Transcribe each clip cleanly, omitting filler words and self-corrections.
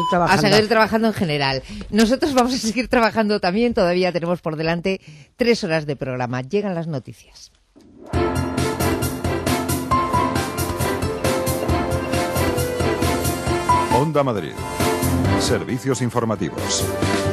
trabajando. A seguir trabajando en general. Nosotros vamos a seguir trabajando también. Todavía tenemos por delante 3 horas de programa. Llegan las noticias. Onda Madrid. Servicios informativos.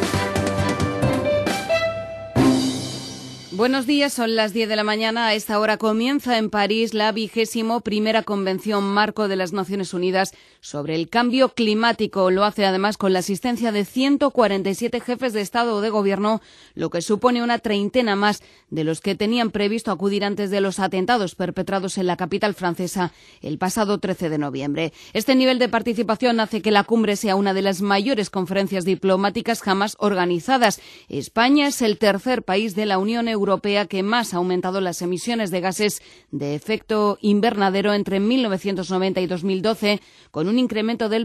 Buenos días, son las 10 de la mañana. A esta hora comienza en París la 21ª Convención Marco de las Naciones Unidas sobre el cambio climático. Lo hace además con la asistencia de 147 jefes de Estado o de Gobierno, lo que supone una treintena más de los que tenían previsto acudir antes de los atentados perpetrados en la capital francesa el pasado 13 de noviembre. Este nivel de participación hace que la cumbre sea una de las mayores conferencias diplomáticas jamás organizadas. España es el tercer país de la Unión Europea que más ha aumentado las emisiones de gases de efecto invernadero entre 1990 y 2012, con un incremento del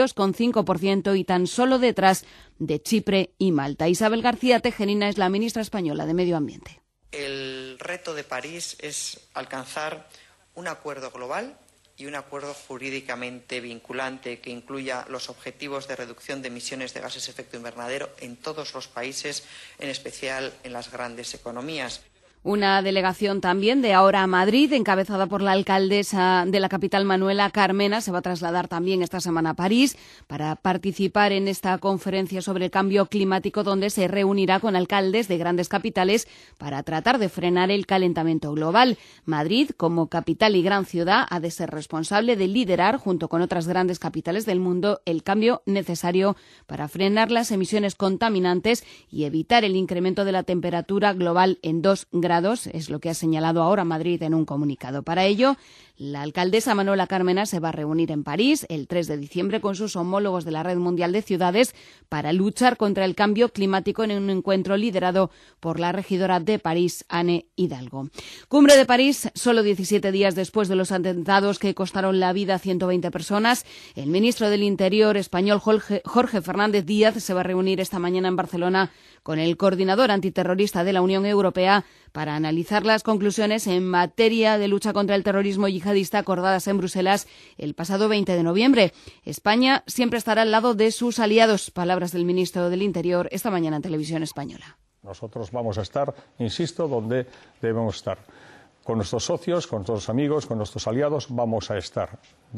22,5% y tan solo detrás de Chipre y Malta. Isabel García Tejerina es la ministra española de Medio Ambiente. El reto de París es alcanzar un acuerdo global y un acuerdo jurídicamente vinculante que incluya los objetivos de reducción de emisiones de gases de efecto invernadero en todos los países, en especial en las grandes economías. Una delegación también de Ahora Madrid, encabezada por la alcaldesa de la capital, Manuela Carmena, se va a trasladar también esta semana a París para participar en esta conferencia sobre el cambio climático, donde se reunirá con alcaldes de grandes capitales para tratar de frenar el calentamiento global. Madrid, como capital y gran ciudad, ha de ser responsable de liderar, junto con otras grandes capitales del mundo, el cambio necesario para frenar las emisiones contaminantes y evitar el incremento de la temperatura global en 2 grados, es lo que ha señalado Ahora Madrid en un comunicado. Para ello, la alcaldesa Manuela Carmena se va a reunir en París el 3 de diciembre con sus homólogos de la Red Mundial de Ciudades para luchar contra el cambio climático en un encuentro liderado por la regidora de París, Anne Hidalgo. Cumbre de París, solo 17 días después de los atentados que costaron la vida a 120 personas. El ministro del Interior español, Jorge Fernández Díaz, se va a reunir esta mañana en Barcelona con el coordinador antiterrorista de la Unión Europea para analizar las conclusiones en materia de lucha contra el terrorismo yihadista acordadas en Bruselas el pasado 20 de noviembre. España siempre estará al lado de sus aliados, palabras del ministro del Interior esta mañana en Televisión Española. Nosotros vamos a estar, insisto, donde debemos estar. Con nuestros socios, con nuestros amigos, con nuestros aliados vamos a estar.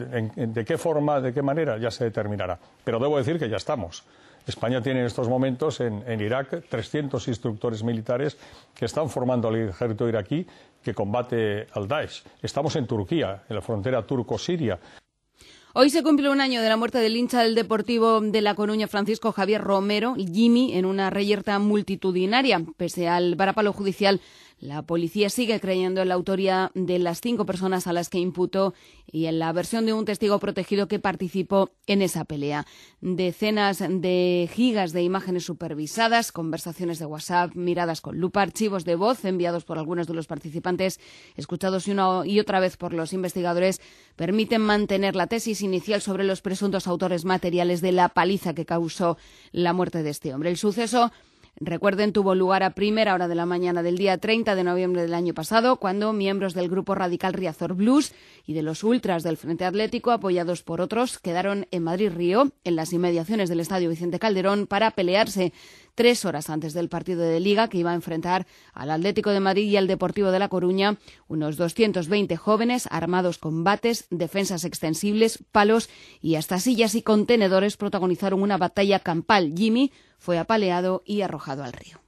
¿De qué forma, de qué manera? Ya se determinará. Pero debo decir que ya estamos. España tiene en estos momentos en Irak 300 instructores militares que están formando al ejército iraquí que combate al Daesh. Estamos en Turquía, en la frontera turco-siria. Hoy se cumple un año de la muerte del hincha del Deportivo de La Coruña, Francisco Javier Romero, Jimmy, en una reyerta multitudinaria. Pese al varapalo judicial, la policía sigue creyendo en la autoría de las 5 personas a las que imputó y en la versión de un testigo protegido que participó en esa pelea. Decenas de gigas de imágenes supervisadas, conversaciones de WhatsApp, miradas con lupa, archivos de voz enviados por algunos de los participantes, escuchados una y otra vez por los investigadores, permiten mantener la tesis inicial sobre los presuntos autores materiales de la paliza que causó la muerte de este hombre. El suceso, recuerden, tuvo lugar a primera hora de la mañana del día 30 de noviembre del año pasado, cuando miembros del grupo radical Riazor Blues y de los ultras del Frente Atlético, apoyados por otros, quedaron en Madrid-Río, en las inmediaciones del Estadio Vicente Calderón, para pelearse 3 horas antes del partido de Liga que iba a enfrentar al Atlético de Madrid y al Deportivo de La Coruña. Unos 220 jóvenes armados con bates, defensas extensibles, palos y hasta sillas y contenedores protagonizaron una batalla campal. Jimmy fue apaleado y arrojado al río.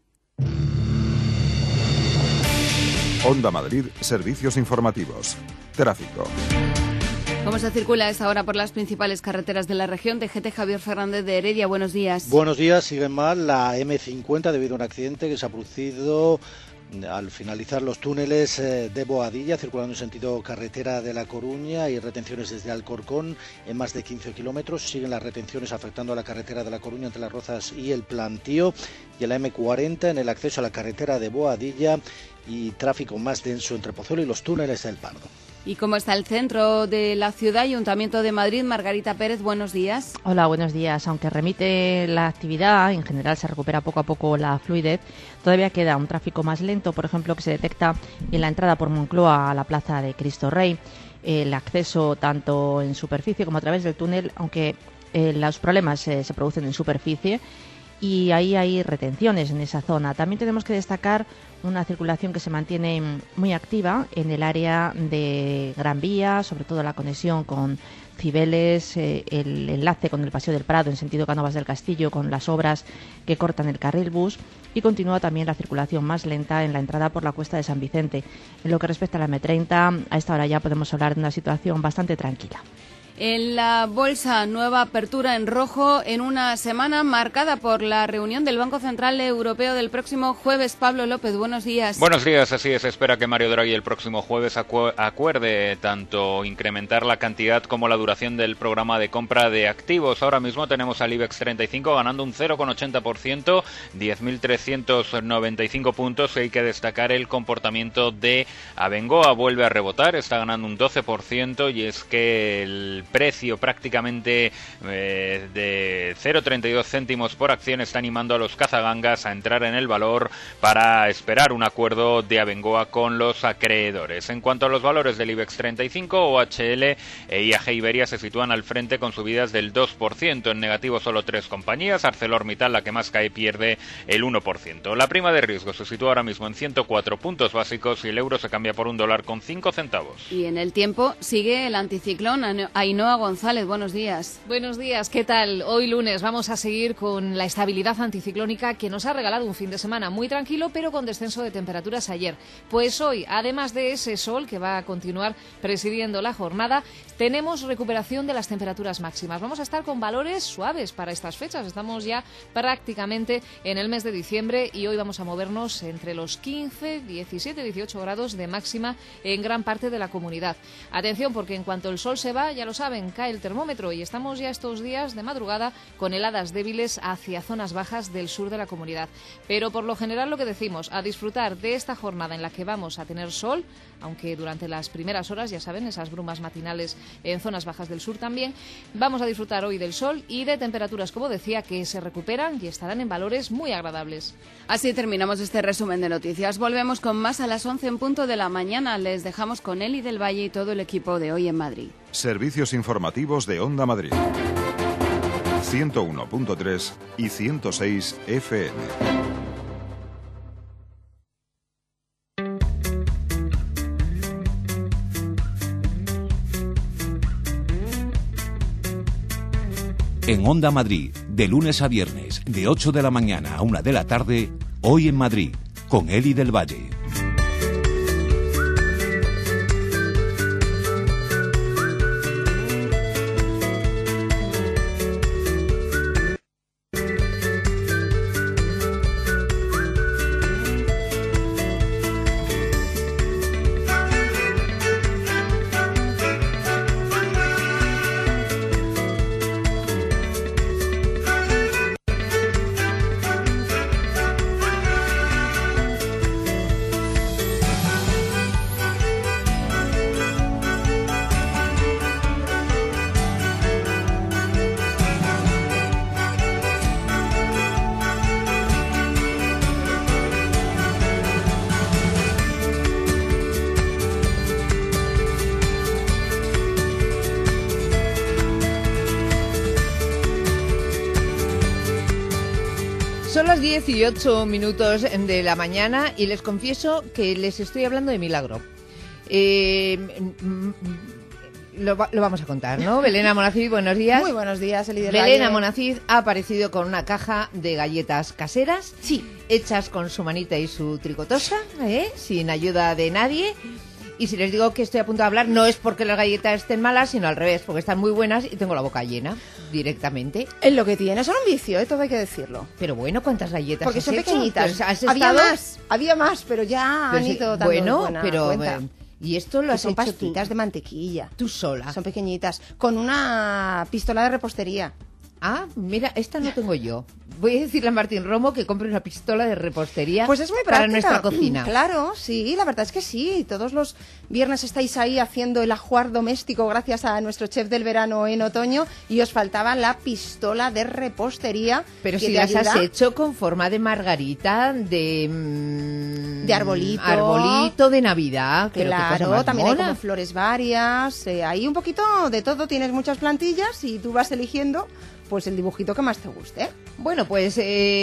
Onda Madrid, servicios informativos. Tráfico. ¿Cómo se circula a esta hora por las principales carreteras de la región? DGT Javier Fernández de Heredia, buenos días. Buenos días, sigue mal la M50 debido a un accidente que se ha producido al finalizar los túneles de Boadilla, circulando en sentido carretera de La Coruña, y retenciones desde Alcorcón en más de 15 kilómetros. Siguen las retenciones afectando a la carretera de La Coruña entre Las Rozas y El Plantío, y en la M40 en el acceso a la carretera de Boadilla, y tráfico más denso entre Pozuelo y los túneles del Pardo. ¿Y cómo está el centro de la ciudad? Ayuntamiento de Madrid, Margarita Pérez, buenos días. Hola, buenos días. Aunque remite la actividad, en general se recupera poco a poco la fluidez, todavía queda un tráfico más lento, por ejemplo, que se detecta en la entrada por Moncloa a la Plaza de Cristo Rey. El acceso tanto en superficie como a través del túnel, aunque los problemas se producen en superficie y ahí hay retenciones en esa zona. También tenemos que destacar una circulación que se mantiene muy activa en el área de Gran Vía, sobre todo la conexión con Cibeles, el enlace con el Paseo del Prado en sentido Cánovas del Castillo, con las obras que cortan el carril bus, y continúa también la circulación más lenta en la entrada por la Cuesta de San Vicente. En lo que respecta a la M30, a esta hora ya podemos hablar de una situación bastante tranquila. En la bolsa, nueva apertura en rojo en una semana marcada por la reunión del Banco Central Europeo del próximo jueves. Pablo López, buenos días. Buenos días, así es. Se espera que Mario Draghi el próximo jueves acuerde tanto incrementar la cantidad como la duración del programa de compra de activos. Ahora mismo tenemos al IBEX 35 ganando un 0,80%, 10.395 puntos. Hay que destacar el comportamiento de Abengoa. Vuelve a rebotar, está ganando un 12%, y es que el precio prácticamente de 0,32 céntimos por acción está animando a los cazagangas a entrar en el valor para esperar un acuerdo de Abengoa con los acreedores. En cuanto a los valores del IBEX 35, OHL e IAG Iberia se sitúan al frente con subidas del 2%. En negativo solo 3 compañías. ArcelorMittal, la que más cae, pierde el 1%. La prima de riesgo se sitúa ahora mismo en 104 puntos básicos y el euro se cambia por $1.05. Y en el tiempo sigue el anticiclón. Ainhoa González, buenos días. Buenos días, ¿qué tal? Hoy lunes vamos a seguir con la estabilidad anticiclónica que nos ha regalado un fin de semana muy tranquilo, pero con descenso de temperaturas ayer. Pues hoy, además de ese sol que va a continuar presidiendo la jornada, tenemos recuperación de las temperaturas máximas. Vamos a estar con valores suaves para estas fechas. Estamos ya prácticamente en el mes de diciembre y hoy vamos a movernos entre los 15, 17, 18 grados de máxima en gran parte de la comunidad. Atención, porque en cuanto el sol se va, ya lo saben, cae el termómetro y estamos ya estos días de madrugada con heladas débiles hacia zonas bajas del sur de la comunidad. Pero por lo general lo que decimos, a disfrutar de esta jornada en la que vamos a tener sol, aunque durante las primeras horas, ya saben, esas brumas matinales en zonas bajas del sur también, vamos a disfrutar hoy del sol y de temperaturas, como decía, que se recuperan y estarán en valores muy agradables. Así terminamos este resumen de noticias. Volvemos con más a las 11 en punto de la mañana. Les dejamos con Eli del Valle y todo el equipo de Hoy en Madrid. Servicios informativos de Onda Madrid. 101.3 y 106 FM. En Onda Madrid, de lunes a viernes, de 8 de la mañana a 1 de la tarde, Hoy en Madrid, con Eli del Valle. Son las 18 minutos de la mañana y les confieso que les estoy hablando de milagro. Lo vamos a contar, ¿no? Belén Amonacid, buenos días. Muy buenos días, Eli del Belén Valle. Amonacid ha aparecido con una caja de galletas caseras, Sí. hechas con su manita y su tricotosa, sin ayuda de nadie. Y si les digo que estoy a punto de hablar, no es porque las galletas estén malas, sino al revés, porque están muy buenas y tengo la boca llena directamente. Es lo que tiene, son un vicio, todo hay que decirlo. Pero bueno, ¿cuántas galletas Porque has son hecho? pequeñitas. Pues, ¿has había estado? más, pero ya Pero han sí, ido dando bueno, buena pero cuenta. ¿y esto lo Que has son hecho pastitas de mantequilla. tú sola? Son pequeñitas, con una pistola de repostería. Ah, mira, esta no tengo yo. voy a decirle a Martín Romo que compre una pistola de repostería Pues es muy para práctica. nuestra cocina. Claro, sí, la verdad es que sí. Todos los viernes estáis ahí haciendo el ajuar doméstico gracias a nuestro chef del verano en otoño y os faltaba la pistola de repostería. Pero que si te las has ayuda. hecho con forma de margarita, de arbolito. de Navidad. Pero qué cosa Claro, más también hay mona. como flores varias, hay un poquito de todo, tienes muchas plantillas y tú vas eligiendo pues el dibujito que más te guste. Bueno, pues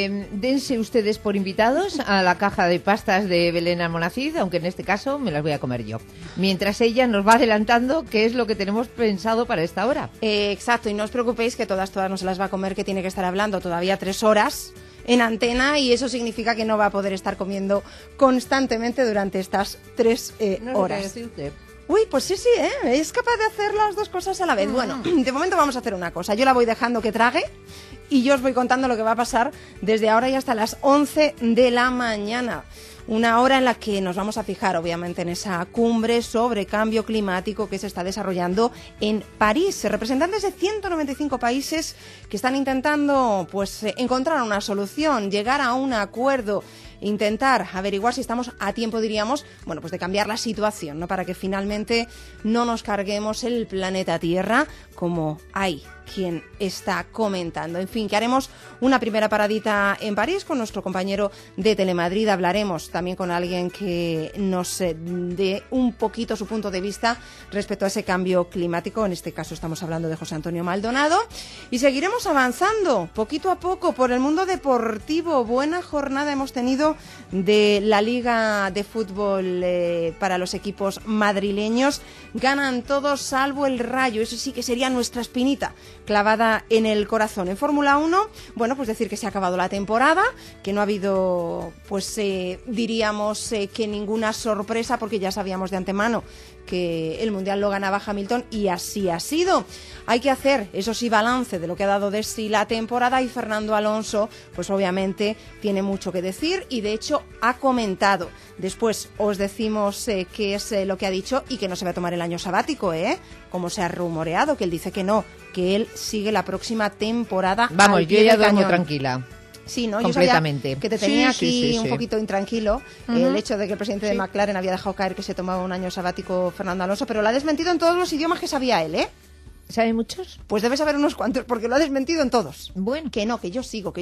dense ustedes por invitados a la caja de pastas de Belén Almonacid, aunque en este caso me las voy a comer yo. Mientras ella nos va adelantando qué es lo que tenemos pensado para esta hora. Exacto, y no os preocupéis que todas no se las va a comer, que tiene que estar hablando todavía 3 horas en antena y eso significa que no va a poder estar comiendo constantemente durante estas 3 horas. Uy, pues sí, es capaz de hacer las dos cosas a la vez. Bueno, de momento vamos a hacer una cosa. Yo la voy dejando que trague y yo os voy contando lo que va a pasar desde ahora y hasta las 11 de la mañana. Una hora en la que nos vamos a fijar, obviamente, en esa cumbre sobre cambio climático que se está desarrollando en París. Representantes de 195 países que están intentando, pues, encontrar una solución, llegar a un acuerdo, intentar averiguar si estamos a tiempo, diríamos, bueno, pues de cambiar la situación, ¿no? Para que finalmente no nos carguemos el planeta Tierra como hay quien está comentando. En fin, que haremos una primera paradita en París con nuestro compañero de Telemadrid. Hablaremos también con alguien que nos dé un poquito su punto de vista respecto a ese cambio climático. En este caso estamos hablando de José Antonio Maldonado. Y seguiremos avanzando poquito a poco por el mundo deportivo. Buena jornada hemos tenido de la Liga de Fútbol para los equipos madrileños. Ganan todos salvo el Rayo. Eso sí que sería nuestra espinita clavada en el corazón. En Fórmula 1, bueno, pues decir que se ha acabado la temporada, que no ha habido, pues diríamos que ninguna sorpresa, porque ya sabíamos de antemano que el Mundial lo ganaba Hamilton y así ha sido. Hay que hacer, eso sí, balance de lo que ha dado de sí la temporada y Fernando Alonso, pues obviamente tiene mucho que decir y de hecho ha comentado. Después os decimos qué es lo que ha dicho y que no se va a tomar el año sabático, como se ha rumoreado, que él dice que no, que él sigue la próxima temporada. Vamos, yo ya duermo tranquila. Sí, ¿no? Completamente. Yo sabía que te tenía Sí, un poquito intranquilo el hecho de que el presidente de McLaren había dejado caer que se tomaba un año sabático Fernando Alonso, pero lo ha desmentido en todos los idiomas que sabía él, ¿Sabe muchos? Pues debe saber unos cuantos, porque lo ha desmentido en todos. Bueno. Que no, que yo sigo.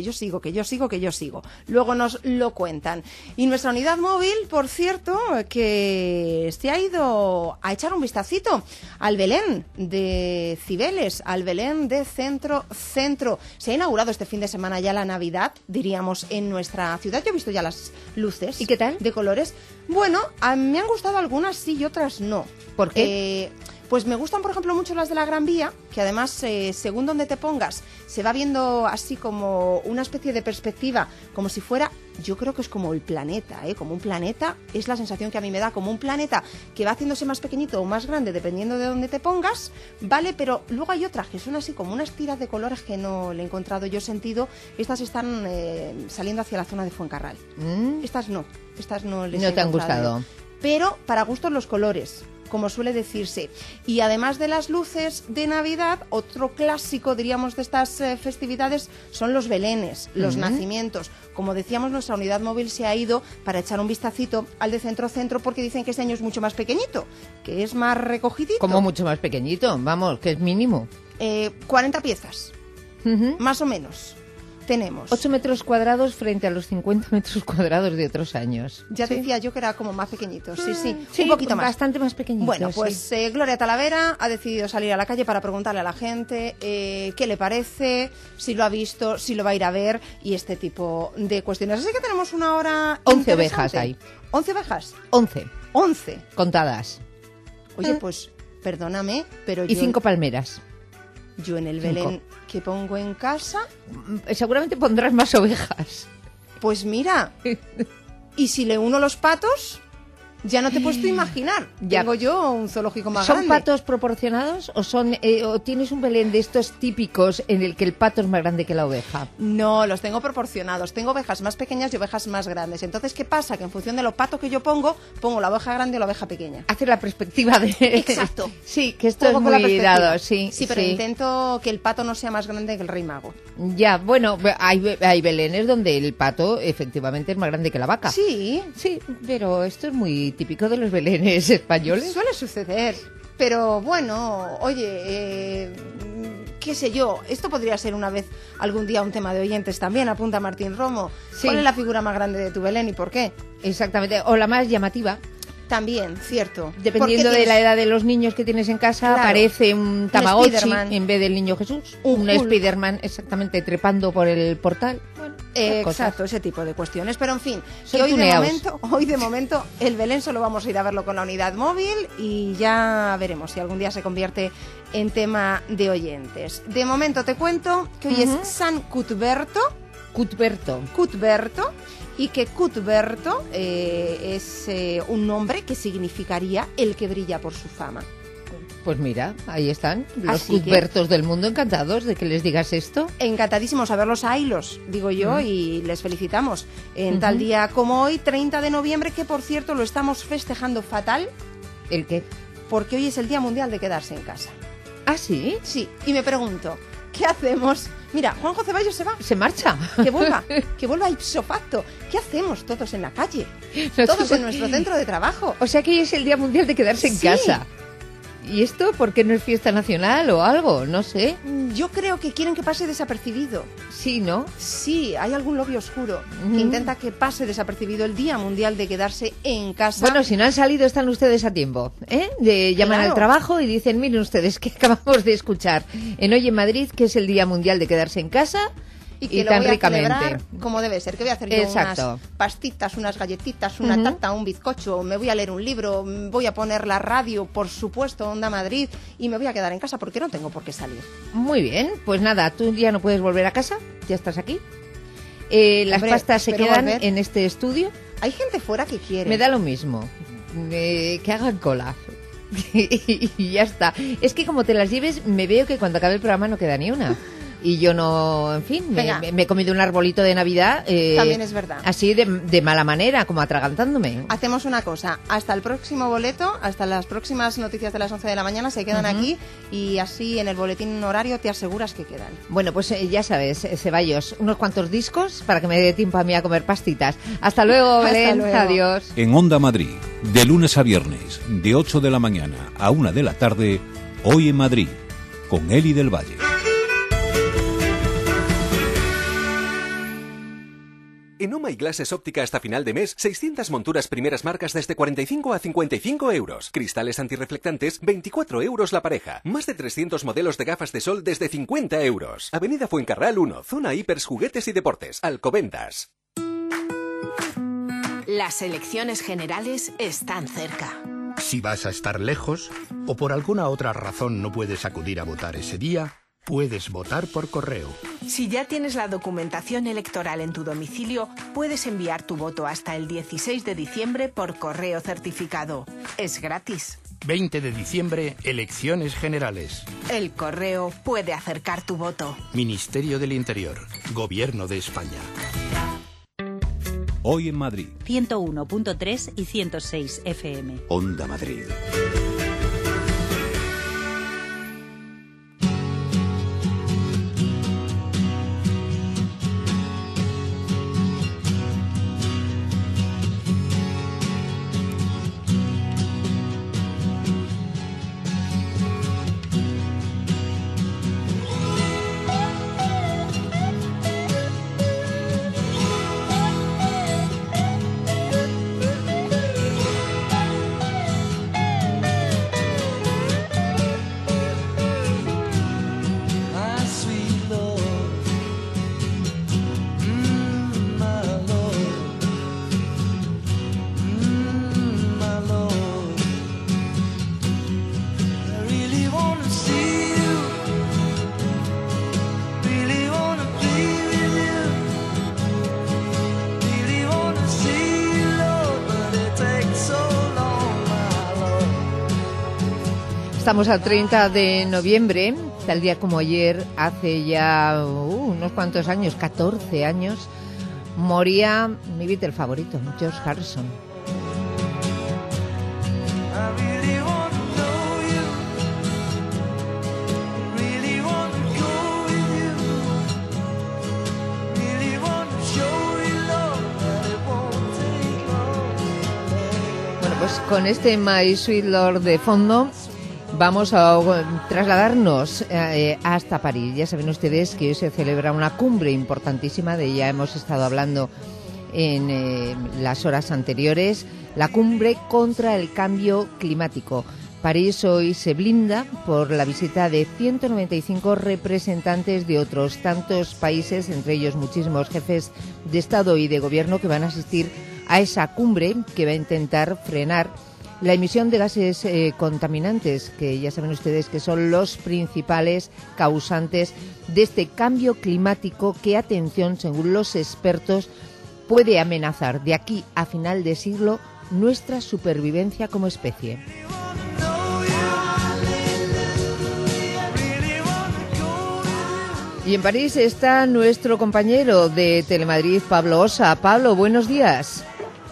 Luego nos lo cuentan. Y nuestra unidad móvil, por cierto, que se ha ido a echar un vistacito al Belén de Cibeles, al Belén de Centro. Se ha inaugurado este fin de semana ya la Navidad, diríamos, en nuestra ciudad. Yo he visto ya las luces. ¿Y qué tal? De colores. Bueno, me han gustado algunas sí y otras no. ¿Por qué? Pues me gustan, por ejemplo, mucho las de la Gran Vía, que además, según donde te pongas, se va viendo así como una especie de perspectiva, como si fuera, yo creo que es como el planeta, como un planeta, es la sensación que a mí me da, como un planeta que va haciéndose más pequeñito o más grande, dependiendo de donde te pongas, ¿vale? Pero luego hay otras que son así como unas tiras de colores que no le he encontrado yo sentido. Estas están saliendo hacia la zona de Fuencarral. Estas no les No he te han encontrado. gustado. Pero para gustos los colores, como suele decirse. Y además de las luces de Navidad, otro clásico, diríamos, de estas festividades son los belenes, los nacimientos. Como decíamos, nuestra unidad móvil se ha ido para echar un vistacito al de Centro porque dicen que este año es mucho más pequeñito, que es más recogidito. Como mucho más pequeñito, vamos, que es mínimo. 40 piezas, más o menos. Tenemos 8 metros cuadrados frente a los 50 metros cuadrados de otros años. Ya ¿Sí? decía yo que era como más pequeñito, sí, Sí, un poquito más. Bastante más pequeñito. Bueno, pues sí. Gloria Talavera ha decidido salir a la calle para preguntarle a la gente qué le parece, si lo ha visto, si lo va a ir a ver y este tipo de cuestiones. Así que tenemos una hora 11 ovejas hay. ¿11 ovejas? 11 contadas. Oye, pues perdóname, pero Y 5 palmeras. Yo en el Belén que pongo en casa, seguramente pondrás más ovejas. Pues mira, y si le uno los patos, Ya no te puedes tú imaginar. Ya. Tengo yo un zoológico más ¿Son grande. patos proporcionados o tienes un Belén de estos típicos en el que el pato es más grande que la oveja? No, los tengo proporcionados. Tengo ovejas más pequeñas y ovejas más grandes. Entonces, ¿qué pasa? Que en función de los patos que yo pongo la oveja grande o la oveja pequeña. Hace la perspectiva de... Exacto. Sí, que esto Juego es con la muy perspectiva. dado, sí. Sí, pero intento que el pato no sea más grande que el rey mago. Ya, bueno, hay belenes donde el pato efectivamente es más grande que la vaca. Sí. Sí, pero esto es muy típico de los belenes españoles. Suele suceder. Pero bueno, oye, qué sé yo, esto podría ser una vez, algún día, un tema de oyentes también, apunta Martín Romo. Sí. ¿Cuál es la figura más grande de tu Belén y por qué? Exactamente, o la más llamativa. También, cierto. Dependiendo de la edad de los niños que tienes en casa, Claro. aparece un Tamagotchi Spiderman. en vez del niño Jesús. Un Un Hulk. Spiderman, exactamente, trepando por el portal. Bueno, esas cosas. Exacto, ese tipo de cuestiones. Pero en fin, Son que hoy tuneaos. de momento, el Belén solo vamos a ir a verlo con la unidad móvil y ya veremos si algún día se convierte en tema de oyentes. De momento te cuento que hoy es San Cuthberto. Cuthberto. Y que Cuthberto es un nombre que significaría el que brilla por su fama. Pues mira, ahí están los Así que- Cuthbertos del mundo, encantados de que les digas esto. Encantadísimos a verlos a hilos, digo yo, y les felicitamos. En tal día como hoy, 30 de noviembre, que por cierto lo estamos festejando fatal. ¿El qué? Porque hoy es el día mundial de quedarse en casa. ¿Ah, sí? Sí, y me pregunto, ¿qué hacemos? Mira, Juanjo Ceballos se va. Se marcha. Que vuelva ipso facto. ¿Qué hacemos todos en la calle? Nosotros- Todos en nuestro centro de trabajo. O sea que hoy es el Día Mundial de quedarse en Sí. casa. ¿Y esto por qué no es fiesta nacional o algo? No sé. Yo creo que quieren que pase desapercibido. Sí, ¿no? Sí, hay algún lobby oscuro que intenta que pase desapercibido el Día Mundial de quedarse en casa. Bueno, si no han salido, están ustedes a tiempo. Llaman Claro. al trabajo y dicen, miren ustedes, que acabamos de escuchar en Hoy en Madrid, que es el Día Mundial de quedarse en casa y que lo tan voy a ricamente. celebrar como debe ser, que voy a hacer yo Exacto. unas pastitas, unas galletitas, una tarta, un bizcocho, me voy a leer un libro, voy a poner la radio, por supuesto, Onda Madrid, y me voy a quedar en casa porque no tengo por qué salir. Muy bien, pues nada, tú ya no puedes volver a casa, ya estás aquí. Las Hombre, pastas se espero quedan volver. en este estudio. Hay gente fuera que quiere. Me da lo mismo. Que hagan cola. Y ya está. Es que como te las lleves, me veo que cuando acabe el programa no queda ni una. Y yo no, en fin, Venga. me he comido un arbolito de Navidad. También es verdad. Así de mala manera, como atragantándome. Hacemos una cosa, hasta el próximo boleto, hasta las próximas noticias de las 11 de la mañana se quedan aquí y así en el boletín horario te aseguras que quedan. Bueno, pues ya sabes, Ceballos, unos cuantos discos para que me dé tiempo a mí a comer pastitas. Hasta luego, Hasta Belén. luego. Adiós. En Onda Madrid, de lunes a viernes, de 8 de la mañana a 1 de la tarde, Hoy en Madrid, con Eli del Valle. En Oh My Glasses Óptica hasta final de mes, 600 monturas primeras marcas desde 45 a 55 euros. Cristales antirreflectantes, 24 euros la pareja. Más de 300 modelos de gafas de sol desde 50 euros. Avenida Fuencarral 1, Zona Hipers, Juguetes y Deportes. Alcobendas. Las elecciones generales están cerca. Si vas a estar lejos o por alguna otra razón no puedes acudir a votar ese día, puedes votar por correo. Si ya tienes la documentación electoral en tu domicilio, puedes enviar tu voto hasta el 16 de diciembre por correo certificado. Es gratis. 20 de diciembre, elecciones generales. El correo puede acercar tu voto. Ministerio del Interior, Gobierno de España. Hoy en Madrid. 101.3 y 106 FM. Onda Madrid. Estamos al 30 de noviembre, tal día como ayer, hace ya unos cuantos años, 14 años, moría mi Beatle favorito, George Harrison. Bueno, pues con este My Sweet Lord de fondo vamos a trasladarnos hasta París. Ya saben ustedes que hoy se celebra una cumbre importantísima, de ella hemos estado hablando en las horas anteriores, la cumbre contra el cambio climático. París hoy se blinda por la visita de 195 representantes de otros tantos países, entre ellos muchísimos jefes de Estado y de Gobierno que van a asistir a esa cumbre que va a intentar frenar la emisión de gases contaminantes, que ya saben ustedes que son los principales causantes de este cambio climático que, atención, según los expertos, puede amenazar de aquí a final de siglo nuestra supervivencia como especie. Y en París está nuestro compañero de Telemadrid, Pablo Osa. Pablo, buenos días.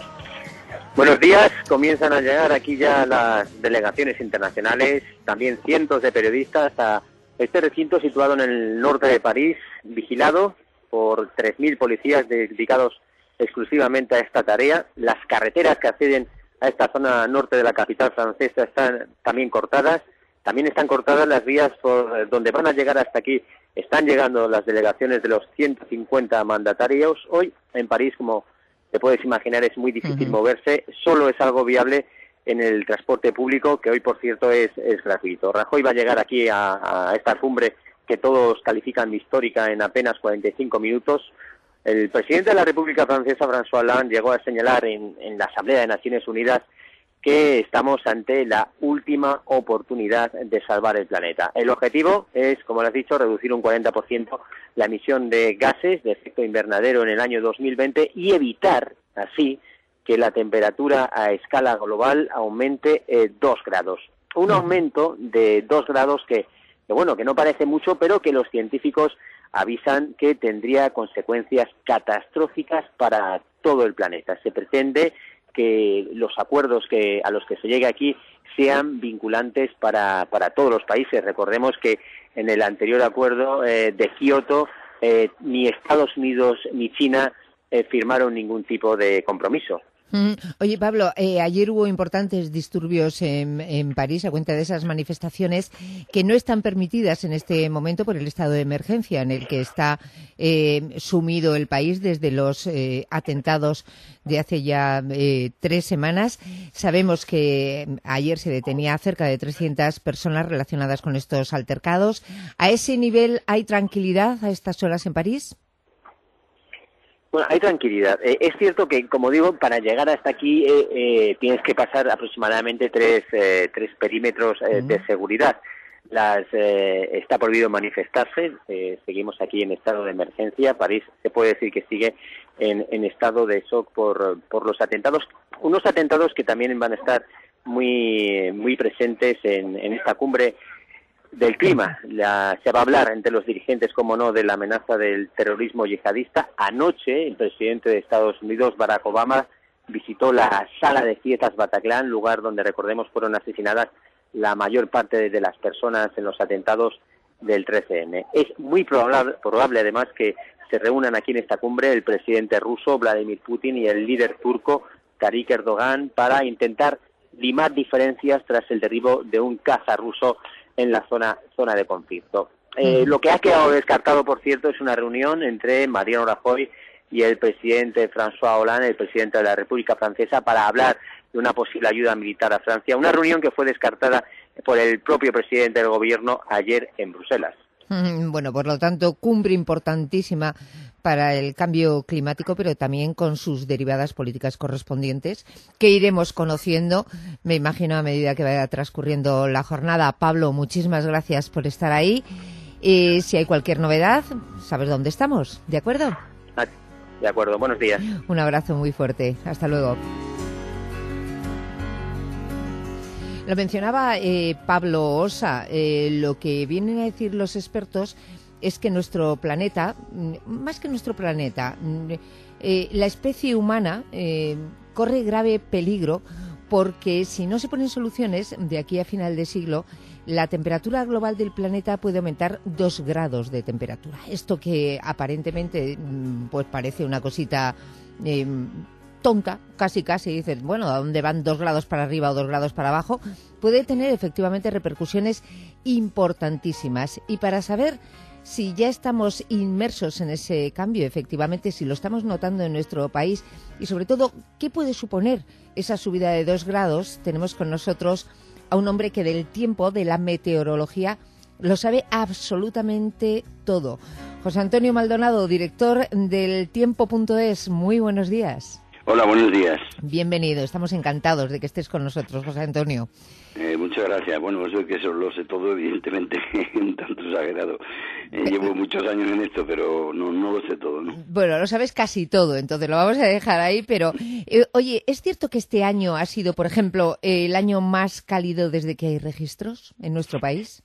Buenos días, comienzan a llegar aquí ya las delegaciones internacionales, también cientos de periodistas a este recinto situado en el norte de París, vigilado por 3.000 policías dedicados exclusivamente a esta tarea. Las carreteras que acceden a esta zona norte de la capital francesa están también cortadas, también están cortadas las vías por donde van a llegar hasta aquí. Están llegando las delegaciones de los 150 mandatarios. Hoy en París, como te puedes imaginar, es muy difícil moverse, solo es algo viable en el transporte público, que hoy, por cierto, es gratuito. Rajoy va a llegar aquí a esta cumbre que todos califican de histórica en apenas 45 minutos. El presidente de la República Francesa, François Hollande, llegó a señalar en la Asamblea de Naciones Unidas que estamos ante la última oportunidad de salvar el planeta. El objetivo es, como lo has dicho, reducir un 40% la emisión de gases de efecto invernadero en el año 2020 y evitar así que la temperatura a escala global aumente 2 grados. Un aumento de 2 grados que no parece mucho, pero que los científicos avisan que tendría consecuencias catastróficas para todo el planeta. Se pretende que los acuerdos a los que se llegue aquí sean vinculantes para todos los países. Recordemos que en el anterior acuerdo de Kioto ni Estados Unidos ni China firmaron ningún tipo de compromiso. Oye, Pablo, ayer hubo importantes disturbios en París a cuenta de esas manifestaciones que no están permitidas en este momento por el estado de emergencia en el que está sumido el país desde los atentados de hace ya 3 semanas. Sabemos que ayer se detenía a cerca de 300 personas relacionadas con estos altercados. ¿A ese nivel hay tranquilidad a estas horas en París? Bueno, hay tranquilidad. Es cierto que, como digo, para llegar hasta aquí tienes que pasar aproximadamente tres perímetros de seguridad. Está prohibido manifestarse. Seguimos aquí en estado de emergencia. París se puede decir que sigue en estado de shock por los atentados. Unos atentados que también van a estar muy presentes en esta cumbre del clima. Se va a hablar entre los dirigentes, como no, de la amenaza del terrorismo yihadista. Anoche, el presidente de Estados Unidos, Barack Obama, visitó la sala de fiestas Bataclan, lugar donde, recordemos, fueron asesinadas la mayor parte de las personas en los atentados del 13M. Es muy probable, además, que se reúnan aquí en esta cumbre el presidente ruso, Vladimir Putin, y el líder turco, Tayyip Erdogan, para intentar limar diferencias tras el derribo de un caza ruso en la zona de conflicto. Lo que ha quedado descartado, por cierto, es una reunión entre Mariano Rajoy y el presidente François Hollande, el presidente de la República Francesa, para hablar de una posible ayuda militar a Francia. Una reunión que fue descartada por el propio presidente del gobierno ayer en Bruselas. Bueno, por lo tanto, cumbre importantísima para el cambio climático, pero también con sus derivadas políticas correspondientes, que iremos conociendo, me imagino, a medida que vaya transcurriendo la jornada. Pablo, muchísimas gracias por estar ahí. Si hay cualquier novedad, sabes dónde estamos, ¿de acuerdo? De acuerdo, buenos días. Un abrazo muy fuerte, hasta luego. Lo mencionaba Pablo Osa. Lo que vienen a decir los expertos es que nuestro planeta, más que nuestro planeta, la especie humana corre grave peligro porque si no se ponen soluciones, de aquí a final de siglo, la temperatura global del planeta puede aumentar 2 grados de temperatura. Esto que aparentemente pues parece una cosita tonta, casi, dices, bueno, ¿a dónde van 2 grados para arriba o 2 grados para abajo? Puede tener efectivamente repercusiones importantísimas. Y para saber si ya estamos inmersos en ese cambio, efectivamente, si lo estamos notando en nuestro país y sobre todo, ¿qué puede suponer esa subida de 2 grados? Tenemos con nosotros a un hombre que del tiempo, de la meteorología, lo sabe absolutamente todo. José Antonio Maldonado, director del Tiempo.es. Muy buenos días. Hola, buenos días. Bienvenido, estamos encantados de que estés con nosotros, José Antonio. Muchas gracias. Bueno, eso es que eso lo sé todo, evidentemente, un tanto exagerado. Llevo muchos años en esto, pero no lo sé todo, ¿no? Bueno, lo sabes casi todo, entonces lo vamos a dejar ahí, pero oye, ¿es cierto que este año ha sido, por ejemplo, el año más cálido desde que hay registros en nuestro país?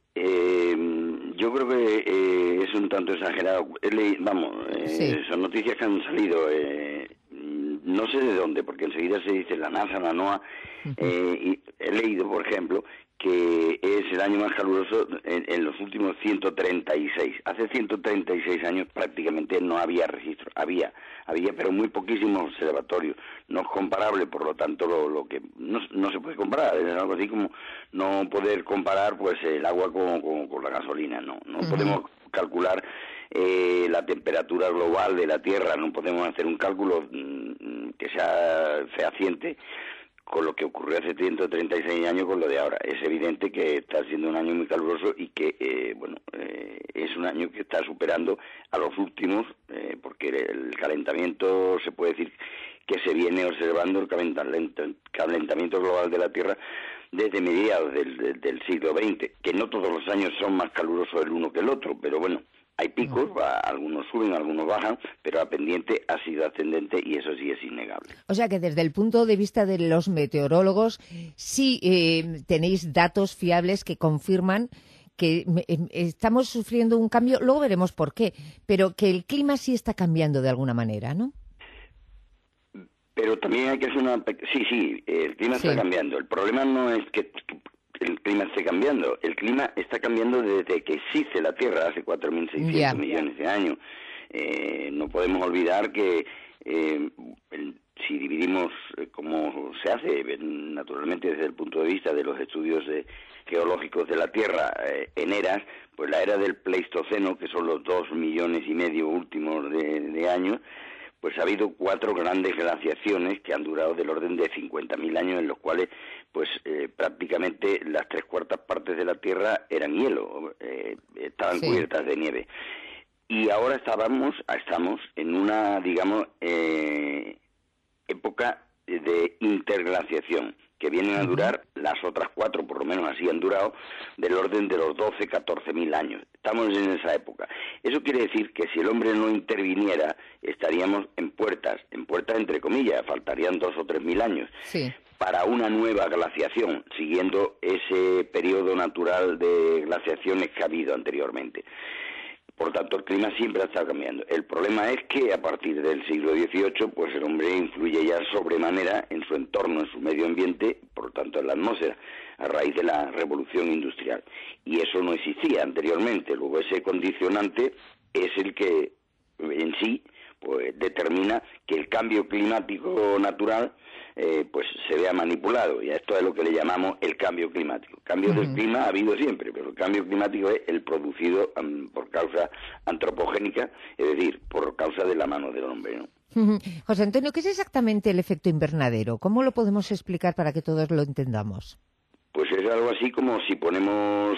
Yo creo que es un tanto exagerado. Son noticias que han salido, no sé de dónde, porque enseguida se dice la NASA, la NOAA, y he leído, por ejemplo, que es el año más caluroso en los últimos 136. Hace 136 años prácticamente no había registro. Había, pero muy poquísimos observatorios. No es comparable, por lo tanto, lo que no se puede comparar. Es algo así como no poder comparar pues el agua con la gasolina. No podemos calcular la temperatura global de la Tierra. No podemos hacer un cálculo que sea fehaciente con lo que ocurrió hace 136 años con lo de ahora. Es evidente que está siendo un año muy caluroso y que, es un año que está superando a los últimos, porque el calentamiento, se puede decir que se viene observando el calentamiento global de la Tierra desde mediados del siglo XX, que no todos los años son más calurosos el uno que el otro, pero bueno, hay picos, algunos suben, algunos bajan, pero la pendiente ha sido ascendente y eso sí es innegable. O sea que desde el punto de vista de los meteorólogos, sí tenéis datos fiables que confirman que estamos sufriendo un cambio, luego veremos por qué, pero que el clima sí está cambiando de alguna manera, ¿no? Pero también hay que hacer Sí, el clima está cambiando. El problema no es que el clima esté cambiando. El clima está cambiando desde que existe la Tierra, hace 4.600 millones de años. No podemos olvidar que si dividimos, como se hace naturalmente desde el punto de vista de los estudios geológicos de la Tierra, en eras, pues la era del Pleistoceno, que son los 2,5 millones últimos de años, pues ha habido 4 grandes glaciaciones que han durado del orden de 50.000 años, en los cuales pues prácticamente las 3/4 partes de la Tierra eran hielo, estaban cubiertas de nieve. Y ahora estamos en una, digamos, época de interglaciación, que vienen a durar, las otras 4 por lo menos así han durado, del orden de los 12-14.000 años. Estamos en esa época. Eso quiere decir que si el hombre no interviniera, estaríamos en puertas entre comillas, faltarían 2 o 3.000 años. Sí. Para una nueva glaciación, siguiendo ese periodo natural de glaciaciones que ha habido anteriormente. Por tanto, el clima siempre ha estado cambiando. El problema es que a partir del siglo XVIII, pues el hombre influye ya sobremanera en su entorno, en su medio ambiente, por lo tanto en la atmósfera, a raíz de la revolución industrial. Y eso no existía anteriormente. Luego ese condicionante es el que en sí pues determina que el cambio climático natural pues se vea manipulado, y a esto es lo que le llamamos el cambio climático. Cambio del clima ha habido siempre, pero el cambio climático es el producido por causa antropogénica, es decir, por causa de la mano del hombre, ¿no? José Antonio, ¿qué es exactamente el efecto invernadero? ¿Cómo lo podemos explicar para que todos lo entendamos? Pues es algo así como si ponemos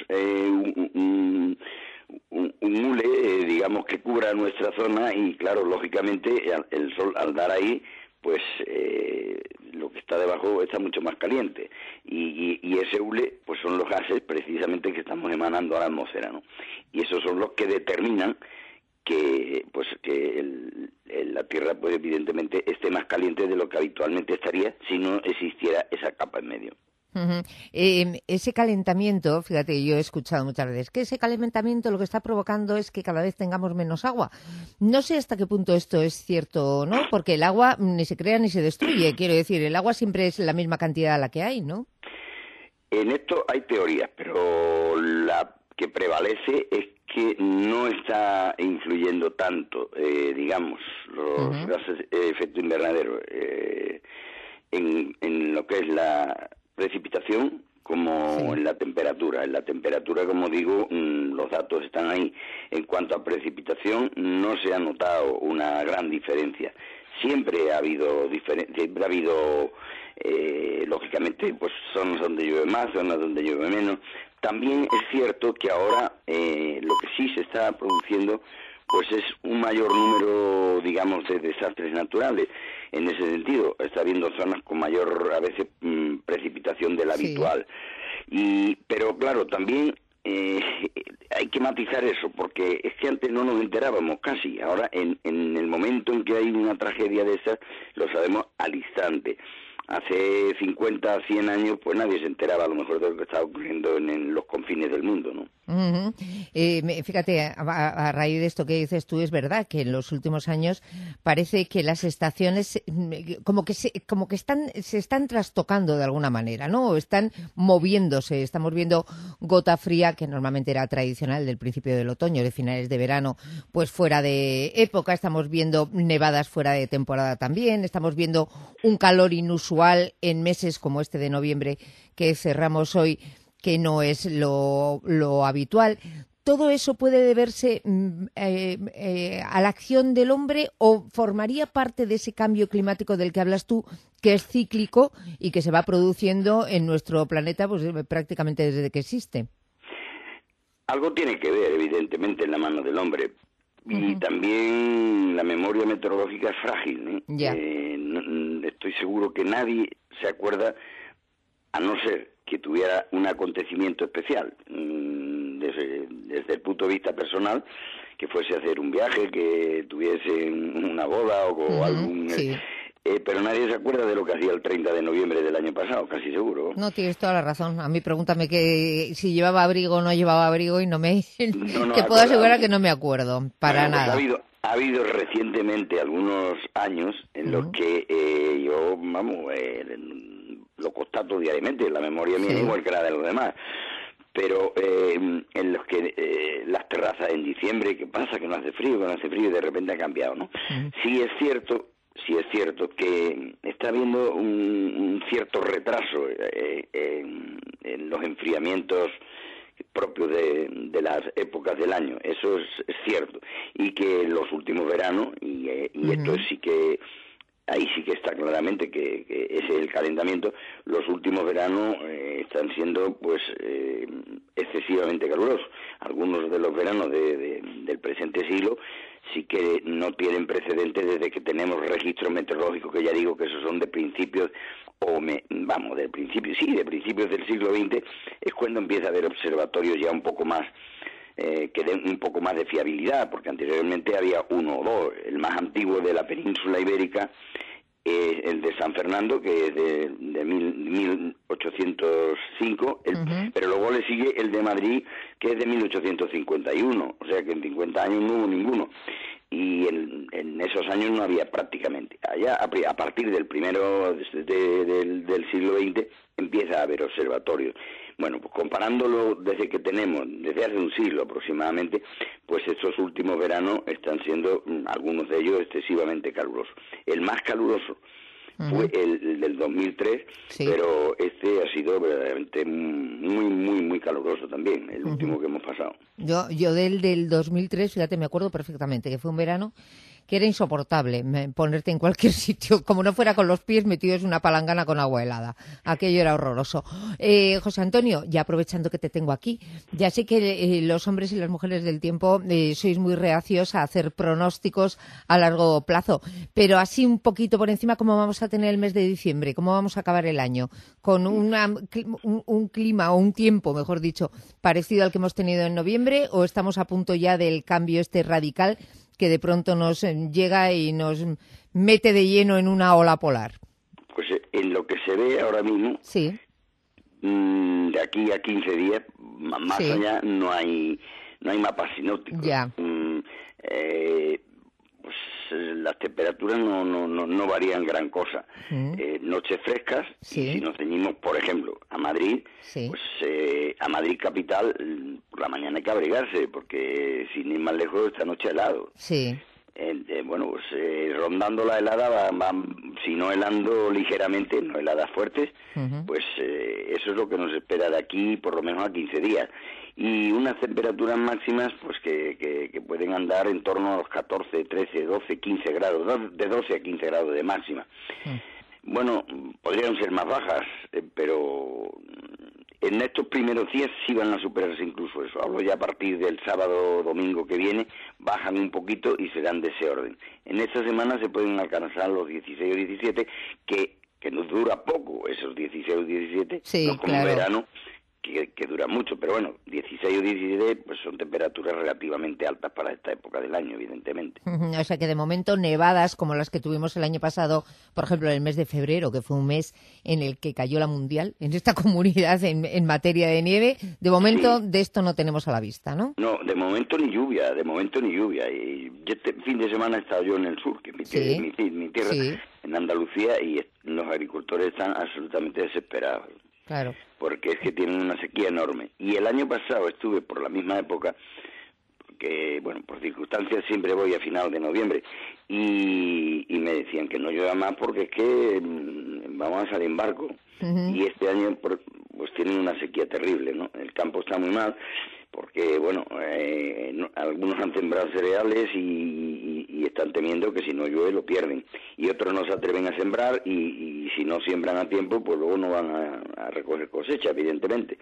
un hule, digamos, que cubra nuestra zona, y claro, lógicamente el sol al dar ahí, pues lo que está debajo está mucho más caliente, y ese hule pues son los gases precisamente que estamos emanando a la atmósfera, ¿no? Y esos son los que determinan que la Tierra pues evidentemente esté más caliente de lo que habitualmente estaría si no existiera esa capa en medio. Ese calentamiento, fíjate, yo he escuchado muchas veces que ese calentamiento lo que está provocando es que cada vez tengamos menos agua. No sé hasta qué punto esto es cierto o no, porque el agua ni se crea ni se destruye. Quiero decir, el agua siempre es la misma cantidad a la que hay, ¿no? En esto hay teorías, pero la que prevalece es que no está influyendo tanto, digamos, los gases de efecto invernadero en lo que es la precipitación como en la temperatura. En la temperatura, como digo, los datos están ahí. En cuanto a precipitación, no se ha notado una gran diferencia. Siempre ha habido lógicamente, pues zonas donde llueve más, zonas donde llueve menos. También es cierto que ahora lo que sí se está produciendo pues es un mayor número, digamos, de desastres naturales. En ese sentido, está habiendo zonas con mayor, a veces, precipitación de la habitual. Pero claro, también hay que matizar eso, porque es que antes no nos enterábamos casi. Ahora, en el momento en que hay una tragedia de esas, lo sabemos al instante. Hace 50, 100 años, pues nadie se enteraba a lo mejor de lo que estaba ocurriendo en los confines del mundo, ¿no? Fíjate, a raíz de esto que dices tú, es verdad que en los últimos años parece que las estaciones como que se están trastocando de alguna manera, ¿no? O están moviéndose. Estamos viendo gota fría, que normalmente era tradicional del principio del otoño, de finales de verano, pues fuera de época. Estamos viendo nevadas fuera de temporada también. Estamos viendo un calor inusual en meses como este de noviembre que cerramos hoy, que no es lo habitual. ¿Todo eso puede deberse a la acción del hombre o formaría parte de ese cambio climático del que hablas tú, que es cíclico y que se va produciendo en nuestro planeta pues prácticamente desde que existe? Algo tiene que ver, evidentemente, en la mano del hombre. Y también la memoria meteorológica es frágil, estoy seguro que nadie se acuerda, a no ser que tuviera un acontecimiento especial, desde el punto de vista personal, que fuese a hacer un viaje, que tuviese una boda o algún... pero nadie se acuerda de lo que hacía el 30 de noviembre del año pasado, casi seguro. No, tienes toda la razón. A mí pregúntame que si llevaba abrigo o no llevaba abrigo y te puedo asegurar que no me acuerdo, para nada. Ha habido recientemente algunos años en los que yo, lo constato diariamente, la memoria mía es igual que la de los demás, pero en los que las terrazas en diciembre, ¿qué pasa? Que no hace frío, y de repente ha cambiado, ¿no? Sí es cierto que está habiendo un cierto retraso en los enfriamientos propios de las épocas del año, eso es cierto, y que los últimos veranos, y esto sí que ahí sí que está claramente que ese es el calentamiento, los últimos veranos están siendo pues excesivamente calurosos. Algunos de los veranos del presente siglo sí que no tienen precedentes desde que tenemos registros meteorológicos, que ya digo que esos son de principios de principios del siglo XX, es cuando empieza a haber observatorios ya un poco más que den un poco más de fiabilidad, porque anteriormente había uno o dos. El más antiguo de la península ibérica es el de San Fernando, que es de 1805, pero luego le sigue el de Madrid, que es de 1851, o sea que en 50 años no hubo ninguno. Y en esos años no había prácticamente. Allá, a partir del primero del siglo XX, empieza a haber observatorios. Bueno, pues comparándolo desde hace un siglo aproximadamente, pues estos últimos veranos están siendo, algunos de ellos, excesivamente calurosos. El más caluroso fue el del 2003, pero este ha sido verdaderamente muy, muy, muy caluroso también, el último que hemos pasado. Yo del 2003, fíjate, me acuerdo perfectamente, que fue un verano que era insoportable ponerte en cualquier sitio, como no fuera con los pies metidos en una palangana con agua helada. Aquello era horroroso. José Antonio, ya aprovechando que te tengo aquí, ya sé que los hombres y las mujeres del tiempo sois muy reacios a hacer pronósticos a largo plazo, pero así un poquito por encima, ¿cómo vamos a tener el mes de diciembre? ¿Cómo vamos a acabar el año? ¿Con un clima o un tiempo, mejor dicho, parecido al que hemos tenido en noviembre, o estamos a punto ya del cambio radical que de pronto nos llega y nos mete de lleno en una ola polar? Pues en lo que se ve ahora mismo, de aquí a 15 días, más allá, no hay mapas sinópticos. Ya. Pues las temperaturas no varían gran cosa. Noches frescas, y si nos ceñimos, por ejemplo, a Madrid, pues a Madrid capital, por la mañana hay que abrigarse, porque sin ir más lejos, esta noche helado. Sí. Bueno, pues rondando la helada, si no helando ligeramente, no heladas fuertes, pues eso es lo que nos espera de aquí por lo menos a 15 días. Y unas temperaturas máximas pues que pueden andar en torno a los 14, 13, 12, 15 grados, de 12 a 15 grados de máxima. Bueno, podrían ser más bajas, pero en estos primeros días sí van a superarse incluso eso. Hablo ya a partir del sábado o domingo que viene, bajan un poquito y serán de ese orden. En esta semana se pueden alcanzar los 16 o 17, que nos dura poco, esos 16 o 17, no como verano, que dura mucho, pero bueno, 16 o 17 pues son temperaturas relativamente altas para esta época del año, evidentemente. O sea que de momento nevadas como las que tuvimos el año pasado, por ejemplo en el mes de febrero, que fue un mes en el que cayó la mundial en esta comunidad en materia de nieve, de momento de esto no tenemos a la vista, ¿no? No, de momento ni lluvia. Y este fin de semana he estado yo en el sur, que es mi tierra, en Andalucía, y los agricultores están absolutamente desesperados. Claro. Porque es que tienen una sequía enorme. Y el año pasado estuve por la misma época, que bueno, por circunstancias siempre voy a finales de noviembre, y me decían que no llueva más porque es que vamos a salir en barco. Y este año pues tienen una sequía terrible, ¿no? El campo está muy mal, porque bueno, algunos han sembrado cereales y están temiendo que si no llueve lo pierden, y otros no se atreven a sembrar y si no siembran a tiempo pues luego no van a recoger cosecha, evidentemente.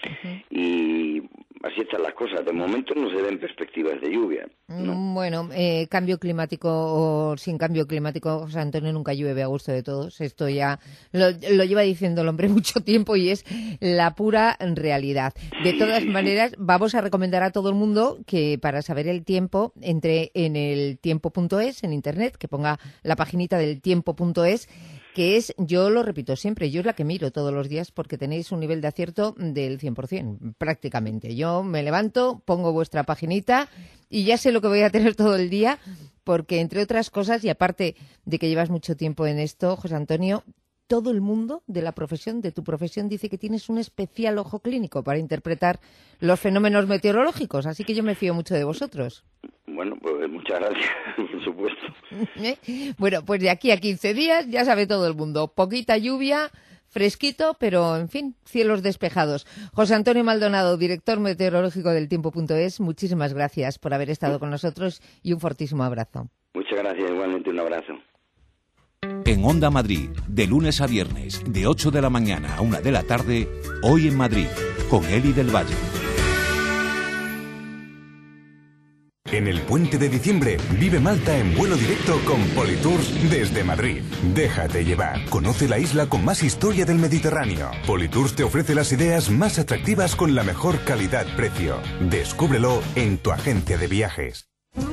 Y así están las cosas. De momento no se ven perspectivas de lluvia, ¿no? Bueno, cambio climático o sin cambio climático, José Antonio, nunca llueve a gusto de todos. Esto ya lo lleva diciendo el hombre mucho tiempo y es la pura realidad. De todas maneras, vamos a recomendar a todo el mundo que para saber el tiempo entre en el tiempo.es, en internet, que ponga la paginita del tiempo.es, que es, yo lo repito siempre, yo es la que miro todos los días porque tenéis un nivel de acierto del 100%, prácticamente. Yo me levanto, pongo vuestra paginita y ya sé lo que voy a tener todo el día, porque entre otras cosas, y aparte de que llevas mucho tiempo en esto, José Antonio, todo el mundo de la profesión, de tu profesión, dice que tienes un especial ojo clínico para interpretar los fenómenos meteorológicos, así que yo me fío mucho de vosotros. Bueno, pues muchas gracias, por supuesto. Bueno, pues de aquí a 15 días ya sabe todo el mundo. Poquita lluvia, fresquito, pero en fin, cielos despejados. José Antonio Maldonado, director meteorológico del Tiempo.es, muchísimas gracias por haber estado con nosotros y un fortísimo abrazo. Muchas gracias, igualmente un abrazo. En Onda Madrid, de lunes a viernes, de 8 de la mañana a 1 de la tarde, Hoy en Madrid, con Eli del Valle. En el puente de diciembre, vive Malta en vuelo directo con Politours desde Madrid. Déjate llevar. Conoce la isla con más historia del Mediterráneo. Politours te ofrece las ideas más atractivas con la mejor calidad-precio. Descúbrelo en tu agencia de viajes.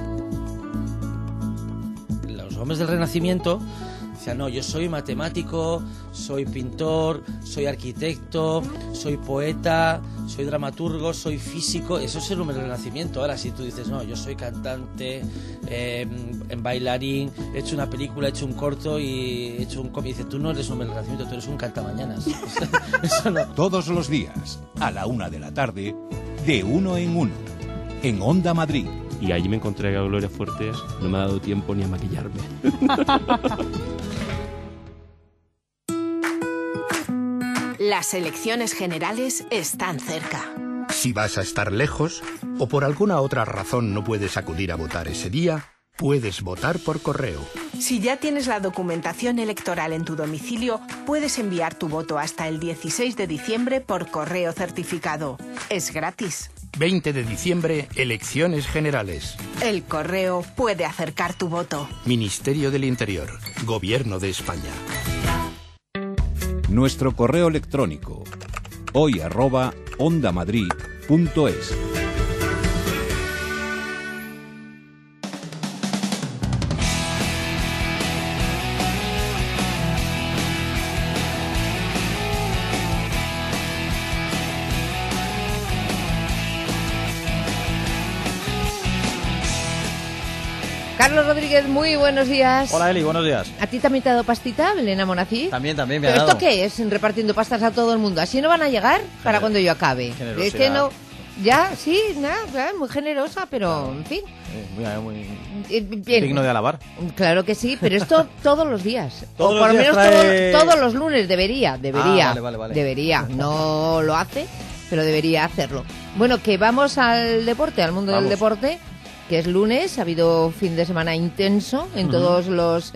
Los hombres del Renacimiento decían, no, yo soy matemático, soy pintor, soy arquitecto, soy poeta, soy dramaturgo, soy físico. Eso es el hombre del Renacimiento. Ahora si tú dices, no, yo soy cantante, bailarín, he hecho una película, he hecho un corto y he hecho un cómic, dices, tú no eres un hombre del Renacimiento, tú eres un cantamañanas. Eso no. Todos los días, a la 1 de la tarde, de Uno en Uno, en Onda Madrid. Y allí me encontré a Gloria Fuertes, no me ha dado tiempo ni a maquillarme. Las elecciones generales están cerca. Si vas a estar lejos o por alguna otra razón no puedes acudir a votar ese día, puedes votar por correo. Si ya tienes la documentación electoral en tu domicilio, puedes enviar tu voto hasta el 16 de diciembre por correo certificado. Es gratis. 20 de diciembre, elecciones generales. El correo puede acercar tu voto. Ministerio del Interior, Gobierno de España. Nuestro correo electrónico, hoy@ondamadrid.es. Carlos Rodríguez, muy buenos días. Hola Eli, buenos días. ¿A ti también te ha dado pastita, Elena Monací? También me ha ¿Pero dado. esto qué es? Repartiendo pastas a todo el mundo. ¿Así no van a llegar para cuando yo acabe? Generosidad. Es que no... Ya, sí, nada, muy generosa, pero en fin. Muy Bien. digno de alabar. Claro que sí, pero esto todos los días. Todos o los por lo días menos trae- todos los lunes debería. Vale. Debería. No lo hace, pero debería hacerlo. Bueno, que vamos al deporte, al mundo del deporte, que es lunes. Ha habido fin de semana intenso en todos los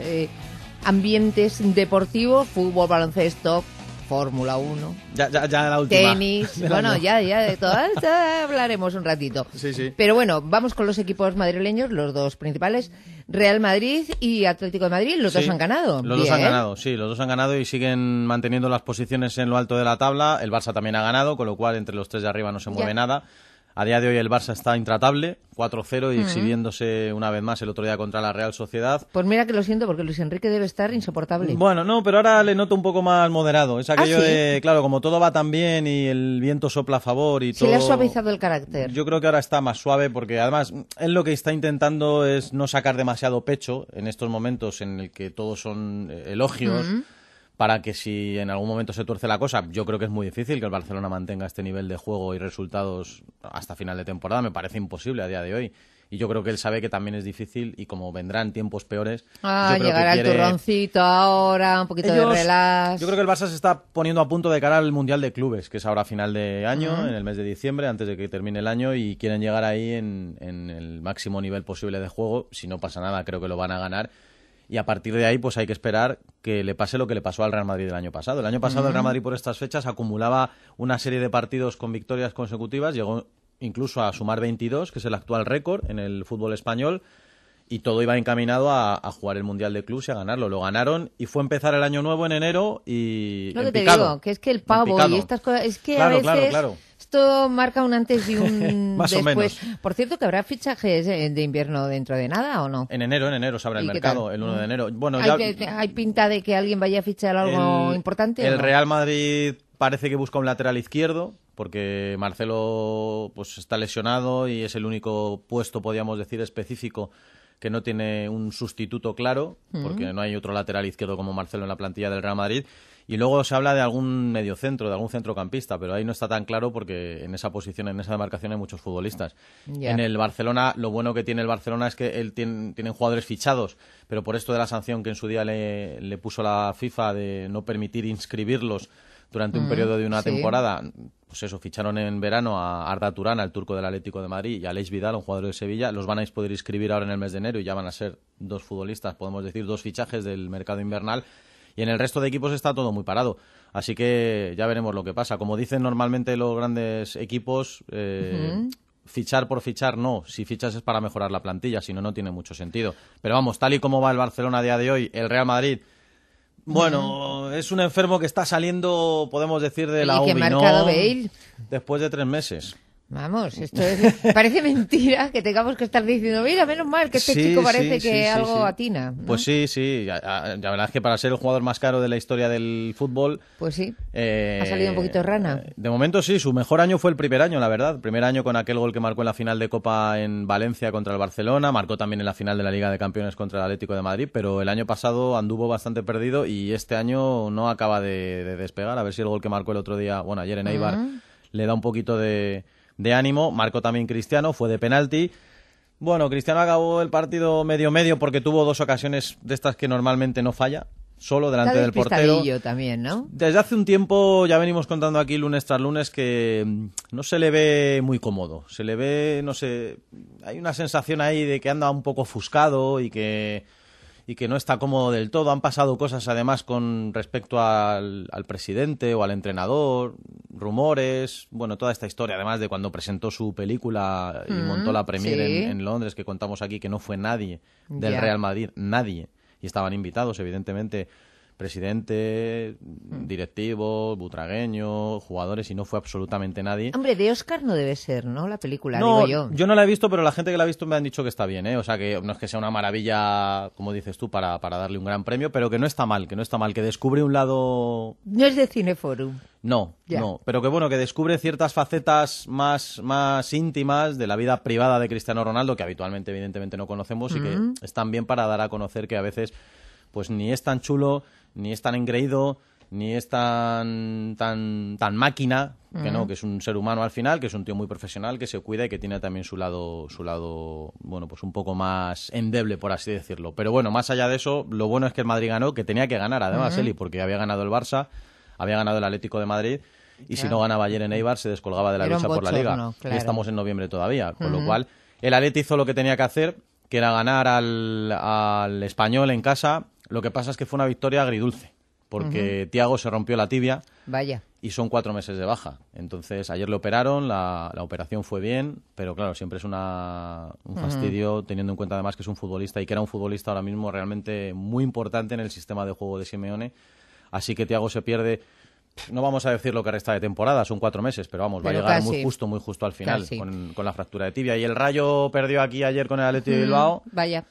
ambientes deportivos. Fútbol, baloncesto, Fórmula 1. Ya la última. Tenis, del bueno, año. ya de todas hablaremos un ratito. Sí. Pero bueno, vamos con los equipos madrileños, los dos principales, Real Madrid y Atlético de Madrid, los dos han ganado. Los dos han ganado, sí, los dos han ganado y siguen manteniendo las posiciones en lo alto de la tabla. El Barça también ha ganado, con lo cual entre los tres de arriba no se mueve nada. A día de hoy el Barça está intratable, 4-0 y exhibiéndose una vez más el otro día contra la Real Sociedad. Pues mira que lo siento, porque Luis Enrique debe estar insoportable. Bueno, no, pero ahora le noto un poco más moderado. Es aquello ¿sí? de, claro, como todo va tan bien y el viento sopla a favor y Se todo... le ha suavizado el carácter. Yo creo que ahora está más suave porque además él lo que está intentando es no sacar demasiado pecho en estos momentos en el que todos son elogios. Para que si en algún momento se tuerce la cosa, yo creo que es muy difícil que el Barcelona mantenga este nivel de juego y resultados hasta final de temporada. Me parece imposible a día de hoy. Y yo creo que él sabe que también es difícil y como vendrán tiempos peores... yo creo llegará que el turroncito ahora, un poquito de relax. Yo creo que el Barça se está poniendo a punto de cara al Mundial de Clubes, que es ahora a final de año, en el mes de diciembre, antes de que termine el año, y quieren llegar ahí en el máximo nivel posible de juego. Si no pasa nada, creo que lo van a ganar. Y a partir de ahí, pues hay que esperar que le pase lo que le pasó al Real Madrid el año pasado. El año pasado el Real Madrid por estas fechas acumulaba una serie de partidos con victorias consecutivas, llegó incluso a sumar 22, que es el actual récord en el fútbol español, y todo iba encaminado a jugar el Mundial de Clubs y a ganarlo. Lo ganaron y fue empezar el año nuevo en enero y Lo que en te picado. digo, que es que el pavo y estas cosas, es que Claro, a veces claro. esto marca un antes y un Más o después. menos. Por cierto, que habrá fichajes de invierno dentro de nada, ¿o no? En enero se abre el ¿Y qué mercado, tal? el 1 de enero. Bueno, ¿Hay pinta de que alguien vaya a fichar algo importante? El ¿o no? Real Madrid parece que busca un lateral izquierdo, porque Marcelo pues está lesionado y es el único puesto, podríamos decir, específico que no tiene un sustituto claro, porque no hay otro lateral izquierdo como Marcelo en la plantilla del Real Madrid. Y luego se habla de algún mediocentro, de algún centrocampista, pero ahí no está tan claro porque en esa posición, en esa demarcación hay muchos futbolistas. Ya. En el Barcelona, lo bueno que tiene el Barcelona es que él tiene jugadores fichados, pero por esto de la sanción que en su día le puso la FIFA de no permitir inscribirlos durante un periodo de una temporada, pues eso, ficharon en verano a Arda Turán, al turco del Atlético de Madrid, y a Aleix Vidal, un jugador de Sevilla. Los van a poder inscribir ahora en el mes de enero y ya van a ser dos futbolistas, podemos decir, dos fichajes del mercado invernal. Y en el resto de equipos está todo muy parado. Así que ya veremos lo que pasa. Como dicen normalmente los grandes equipos, fichar por fichar no. Si fichas es para mejorar la plantilla, si no, no tiene mucho sentido. Pero vamos, tal y como va el Barcelona a día de hoy, el Real Madrid... Bueno, es un enfermo que está saliendo, podemos decir, de la ¿Y qué UBI, marcado ¿no? Bale? Después de 3 meses. Vamos, esto parece mentira que tengamos que estar diciendo, mira, menos mal que este Sí, chico parece sí, que sí, algo sí. atina, ¿no? Pues sí. La verdad es que para ser el jugador más caro de la historia del fútbol... Pues sí, ha salido un poquito rana. De momento sí, su mejor año fue el primer año, la verdad. El primer año con aquel gol que marcó en la final de Copa en Valencia contra el Barcelona, marcó también en la final de la Liga de Campeones contra el Atlético de Madrid, pero el año pasado anduvo bastante perdido y este año no acaba de despegar. A ver si el gol que marcó el otro día, bueno, ayer en Eibar, le da un poquito de ánimo. Marcó también Cristiano, fue de penalti. Bueno, Cristiano acabó el partido medio porque tuvo 2 ocasiones de estas que normalmente no falla, solo delante del portero. También, ¿no? Desde hace un tiempo ya venimos contando aquí lunes tras lunes que no se le ve muy cómodo. Se le ve, no sé, hay una sensación ahí de que anda un poco ofuscado y que no está cómodo del todo. Han pasado cosas además con respecto al presidente o al entrenador, rumores, bueno, toda esta historia además de cuando presentó su película y montó la premier en Londres, que contamos aquí que no fue nadie del Real Madrid, nadie, y estaban invitados evidentemente, presidente, directivos, butragueños, jugadores, y no fue absolutamente nadie. Hombre, de Oscar no debe ser, ¿no? La película, No, digo yo. yo no la he visto, pero la gente que la ha visto me han dicho que está bien, ¿eh? O sea, que no es que sea una maravilla, como dices tú, para darle un gran premio, pero que no está mal, que descubre un lado... No es de Cineforum. No, Ya. no, pero que bueno, que descubre ciertas facetas más íntimas de la vida privada de Cristiano Ronaldo, que habitualmente, evidentemente, no conocemos, y que están bien para dar a conocer que a veces pues ni es tan chulo, ni es tan engreído, ni es tan máquina, que no, que es un ser humano al final, que es un tío muy profesional, que se cuida y que tiene también su lado, bueno, pues un poco más endeble, por así decirlo. Pero bueno, más allá de eso, lo bueno es que el Madrid ganó, que tenía que ganar, además, Eli, porque había ganado el Barça, había ganado el Atlético de Madrid, y si no ganaba ayer en Eibar se descolgaba de la lucha por la Liga. Claro. Y estamos en noviembre todavía, con lo cual el Atleti hizo lo que tenía que hacer, que era ganar al Español en casa. Lo que pasa es que fue una victoria agridulce, porque Thiago se rompió la tibia. Vaya. Y son 4 meses de baja. Entonces, ayer le operaron, la operación fue bien, pero claro, siempre es un fastidio, teniendo en cuenta además que es un futbolista y que era un futbolista ahora mismo realmente muy importante en el sistema de juego de Simeone. Así que Thiago se pierde, no vamos a decir lo que resta de temporada, son 4 meses, pero vamos, va a llegar casi, muy justo al final, casi. con la fractura de tibia. Y el Rayo perdió aquí ayer con el Athletic de Bilbao. Vaya.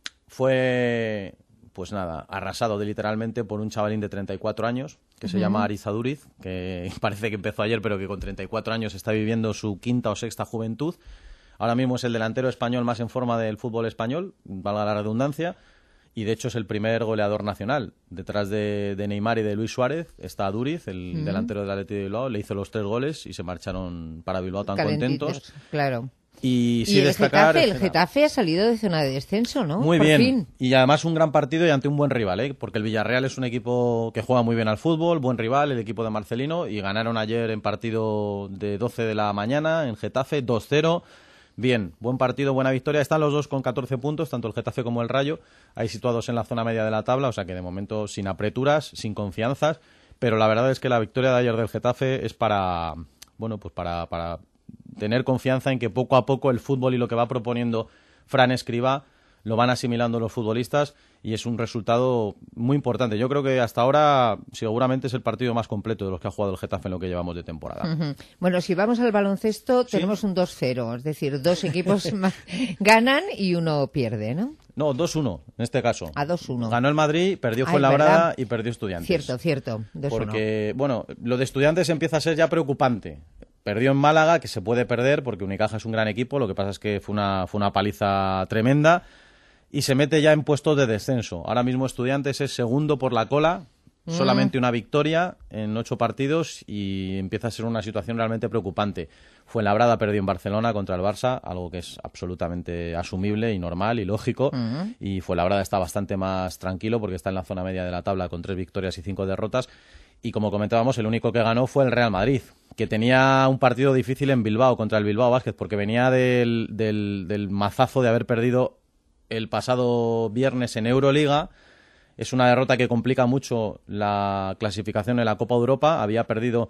Fue, pues nada, arrasado literalmente por un chavalín de 34 años, que se llama Ariz Aduriz, que parece que empezó ayer, pero que con 34 años está viviendo su 5ª o 6ª juventud. Ahora mismo es el delantero español más en forma del fútbol español, valga la redundancia, y de hecho es el primer goleador nacional. Detrás de Neymar y de Luis Suárez está Aduriz, el delantero del Athletic de Bilbao, le hizo los 3 goles y se marcharon para Bilbao tan contentos. Claro. Y sí el destacar... Getafe ha salido de zona de descenso, ¿no? Muy Por bien. fin. Y además un gran partido y ante un buen rival, ¿eh? Porque el Villarreal es un equipo que juega muy bien al fútbol, buen rival, el equipo de Marcelino, y ganaron ayer en partido de 12 de la mañana en Getafe, 2-0. Bien, buen partido, buena victoria. Están los dos con 14 puntos, tanto el Getafe como el Rayo, ahí situados en la zona media de la tabla, o sea que de momento sin apreturas, sin confianzas, pero la verdad es que la victoria de ayer del Getafe es para, bueno, pues para tener confianza en que poco a poco el fútbol y lo que va proponiendo Fran Escribá lo van asimilando los futbolistas y es un resultado muy importante. Yo creo que hasta ahora seguramente es el partido más completo de los que ha jugado el Getafe en lo que llevamos de temporada. Bueno, si vamos al baloncesto, tenemos un 2-0, es decir, 2 equipos ganan y uno pierde, ¿no? No, 2-1 en este caso. A 2-1. Ganó el Madrid, perdió Fuenlabrada y perdió Estudiantes. Cierto, 2-1. Porque, bueno, lo de Estudiantes empieza a ser ya preocupante. Perdió en Málaga, que se puede perder porque Unicaja es un gran equipo, lo que pasa es que fue una paliza tremenda y se mete ya en puestos de descenso. Ahora mismo Estudiantes es segundo por la cola, solamente una victoria en 8 partidos y empieza a ser una situación realmente preocupante. Fuenlabrada perdió en Barcelona contra el Barça, algo que es absolutamente asumible y normal y lógico, y Fuenlabrada está bastante más tranquilo porque está en la zona media de la tabla con 3 victorias y 5 derrotas. Y como comentábamos, el único que ganó fue el Real Madrid, que tenía un partido difícil en Bilbao contra el Bilbao Basket, porque venía del mazazo de haber perdido el pasado viernes en Euroliga. Es una derrota que complica mucho la clasificación en la Copa de Europa. Había perdido,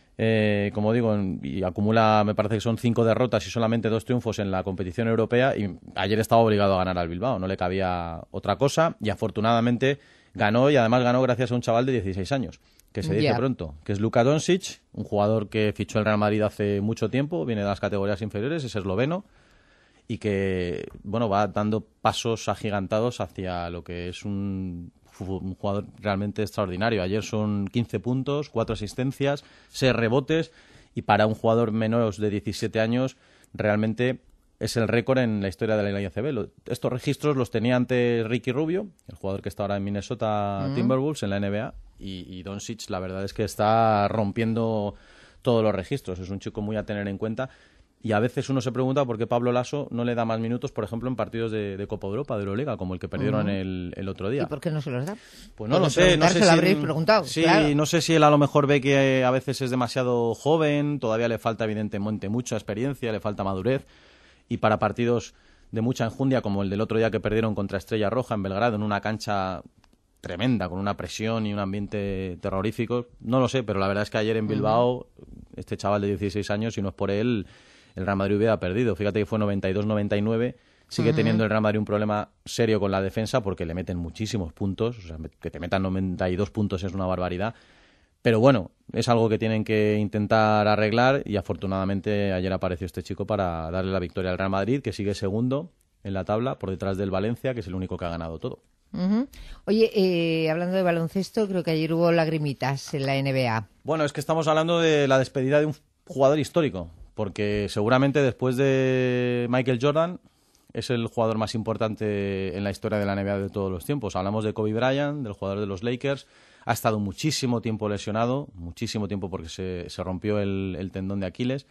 como digo, y acumula, me parece que son 5 derrotas y solamente 2 triunfos en la competición europea. Y ayer estaba obligado a ganar al Bilbao, no le cabía otra cosa. Y afortunadamente ganó, y además ganó gracias a un chaval de 16 años. Que se dice pronto, que es Luka Doncic, un jugador que fichó el Real Madrid hace mucho tiempo, viene de las categorías inferiores, es esloveno, y que, bueno, va dando pasos agigantados hacia lo que es un jugador realmente extraordinario. Ayer son 15 puntos, 4 asistencias, 6 rebotes, y para un jugador menor de 17 años realmente es el récord en la historia de la IACB. Estos registros los tenía antes Ricky Rubio, el jugador que está ahora en Minnesota Timberwolves, en la NBA, y Doncic la verdad es que está rompiendo todos los registros. Es un chico muy a tener en cuenta. Y a veces uno se pregunta por qué Pablo Laso no le da más minutos, por ejemplo, en partidos de Copa Europa, de Euroliga, como el que perdieron el otro día. ¿Y por qué no se los da? Pues no lo sé. No sé se lo si habréis preguntado. Sí, claro. No sé si él a lo mejor ve que a veces es demasiado joven, todavía le falta evidentemente mucha experiencia, le falta madurez, y para partidos de mucha enjundia, como el del otro día que perdieron contra Estrella Roja en Belgrado, en una cancha tremenda, con una presión y un ambiente terrorífico, no lo sé, pero la verdad es que ayer en Bilbao, este chaval de 16 años, si no es por él, el Real Madrid hubiera perdido. Fíjate que fue 92-99, Sigue teniendo el Real Madrid un problema serio con la defensa porque le meten muchísimos puntos. O sea, que te metan 92 puntos es una barbaridad. Pero bueno, es algo que tienen que intentar arreglar y afortunadamente ayer apareció este chico para darle la victoria al Real Madrid, que sigue segundo en la tabla por detrás del Valencia, que es el único que ha ganado todo. Oye, hablando de baloncesto, creo que ayer hubo lagrimitas en la NBA. Bueno, es que estamos hablando de la despedida de un jugador histórico, porque seguramente después de Michael Jordan es el jugador más importante en la historia de la NBA de todos los tiempos. Hablamos de Kobe Bryant, del jugador de los Lakers. Ha estado muchísimo tiempo lesionado, muchísimo tiempo porque se rompió el tendón de Aquiles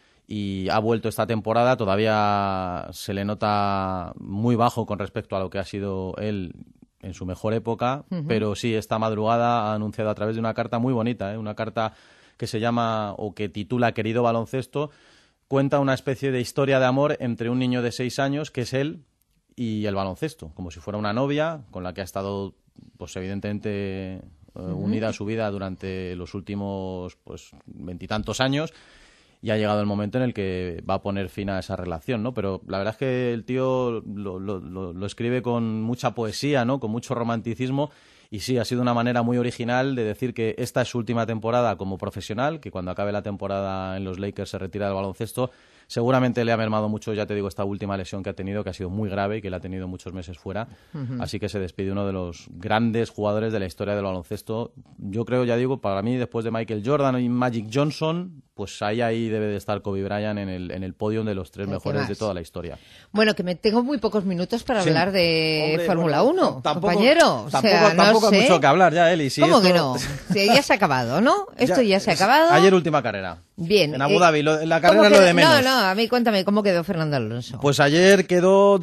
y ha vuelto esta temporada. Todavía se le nota muy bajo con respecto a lo que ha sido él en su mejor época, pero sí, esta madrugada ha anunciado a través de una carta muy bonita, una carta que se llama o que titula Querido baloncesto. Cuenta una especie de historia de amor entre un niño de 6 años, que es él, y el baloncesto, como si fuera una novia con la que ha estado, pues evidentemente, unida a su vida durante los últimos, pues, 20 y tantos años, y ha llegado el momento en el que va a poner fin a esa relación, ¿no? Pero la verdad es que el tío lo escribe con mucha poesía, ¿no? Con mucho romanticismo. Y sí, ha sido una manera muy original de decir que esta es su última temporada como profesional, que cuando acabe la temporada en los Lakers se retira del baloncesto. Seguramente le ha mermado mucho, ya te digo, esta última lesión que ha tenido, que ha sido muy grave y que le ha tenido muchos meses fuera. Así que se despide uno de los grandes jugadores de la historia del baloncesto. Yo creo, ya digo, para mí, después de Michael Jordan y Magic Johnson, pues ahí debe de estar Kobe Bryant en el podio de los 3 mejores de toda la historia. Bueno, que tengo muy pocos minutos para hablar de Fórmula 1, compañero. Tampoco hay mucho que hablar ya, Eli. Si ¿Cómo esto... que no? Si ya se ha acabado, ¿no? Esto ya se ha acabado. Ayer última carrera. Bien. En Abu Dhabi, la carrera es lo de menos. No, a mí cuéntame, ¿cómo quedó Fernando Alonso? Pues ayer quedó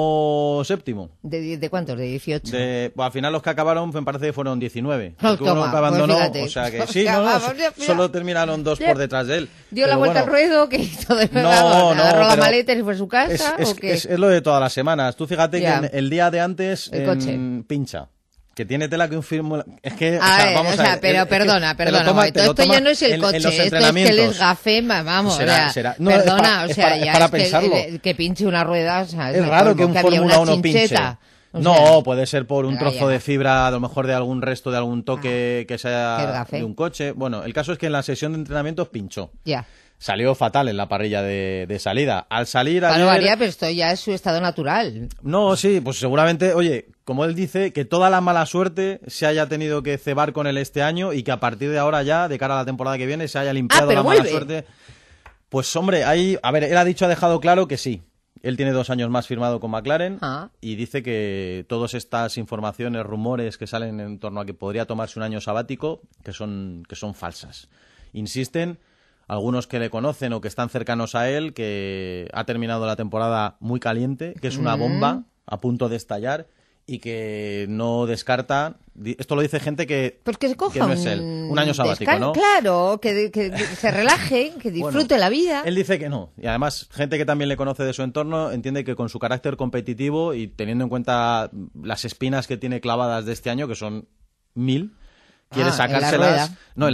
17º. ¿De cuántos? ¿De 18? Al final los que acabaron me parece que fueron 19. No, porque uno que abandonó, pues o sea que sí, solo terminaron 2 por detrás de él. ¿Dio la vuelta al ruedo? ¿Qué hizo de No, agarró la maleta y se fue a su casa? Es lo de todas las semanas. Tú fíjate que el día de antes pincha. Que tiene tela que un firmo... Es que, vamos a ver... Pero perdona. Esto ya no es el coche, esto es que él es gafé, vamos, será. No, perdona, ya para es pensarlo. Que pinche una rueda, o sea, es raro que un Fórmula 1 pinche. No, puede ser por un trozo de fibra, a lo mejor de algún resto de algún toque que sea de un coche. Bueno, el caso es que en la sesión de entrenamientos pinchó. Ya. Salió fatal en la parrilla de salida. Al salir ayer... María, pero esto ya es su estado natural. No, sí, pues seguramente, oye, como él dice, que toda la mala suerte se haya tenido que cebar con él este año y que a partir de ahora ya, de cara a la temporada que viene, se haya limpiado la mala suerte. Pues hombre, él ha dejado claro que sí. Él tiene 2 años más firmado con McLaren y dice que todas estas informaciones, rumores que salen en torno a que podría tomarse un año sabático, que son falsas. Insisten algunos que le conocen o que están cercanos a él, que ha terminado la temporada muy caliente, que es una bomba a punto de estallar y que no descarta... Esto lo dice gente que, pues que se coja que no es él. Un año sabático, ¿no? Claro, que se relaje, que disfrute la vida. Él dice que no. Y además, gente que también le conoce de su entorno entiende que con su carácter competitivo y teniendo en cuenta las espinas que tiene clavadas de este año, que son 1000... Quiere sacárselas.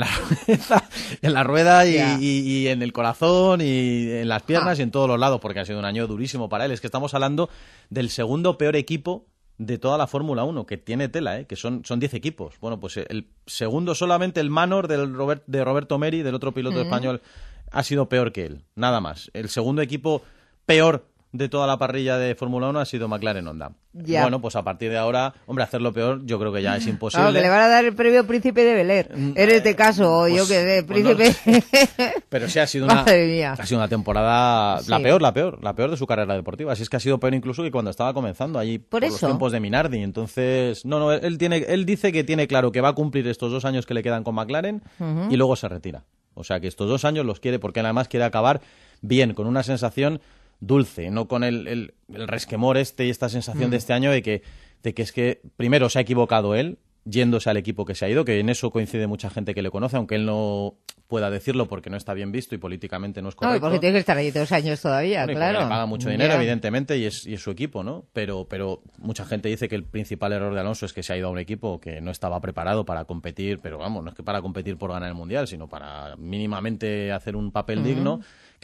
En la rueda y en el corazón y en las piernas y en todos los lados, porque ha sido un año durísimo para él. Es que estamos hablando del segundo peor equipo de toda la Fórmula 1, que tiene tela, que son 10 equipos. Bueno, pues el segundo, solamente el Manor de Roberto Meri, del otro piloto español, ha sido peor que él. Nada más. El segundo equipo peor de toda la parrilla de Fórmula 1 ha sido McLaren Honda. Ya. Bueno, pues a partir de ahora, hombre, hacerlo peor yo creo que ya es imposible. Claro, que le van a dar el premio Príncipe de Bel-Air. En este caso, pues, yo que sé, Príncipe... Pero sí, ha sido una temporada la peor de su carrera deportiva. Así es que ha sido peor incluso que cuando estaba comenzando allí por los tiempos de Minardi. Entonces, él dice que tiene claro que va a cumplir estos 2 años que le quedan con McLaren y luego se retira. O sea, que estos 2 años los quiere porque además quiere acabar bien, con una sensación dulce, no con el resquemor y esta sensación de este año de que es que primero se ha equivocado él yéndose al equipo que se ha ido, que en eso coincide mucha gente que le conoce, aunque él no pueda decirlo porque no está bien visto y políticamente no es correcto. No, porque tiene que estar ahí 2 años todavía, bueno, claro. Le paga mucho dinero, evidentemente, y es su equipo, ¿no? Pero mucha gente dice que el principal error de Alonso es que se ha ido a un equipo que no estaba preparado para competir, pero vamos, no es que para competir por ganar el Mundial, sino para mínimamente hacer un papel digno,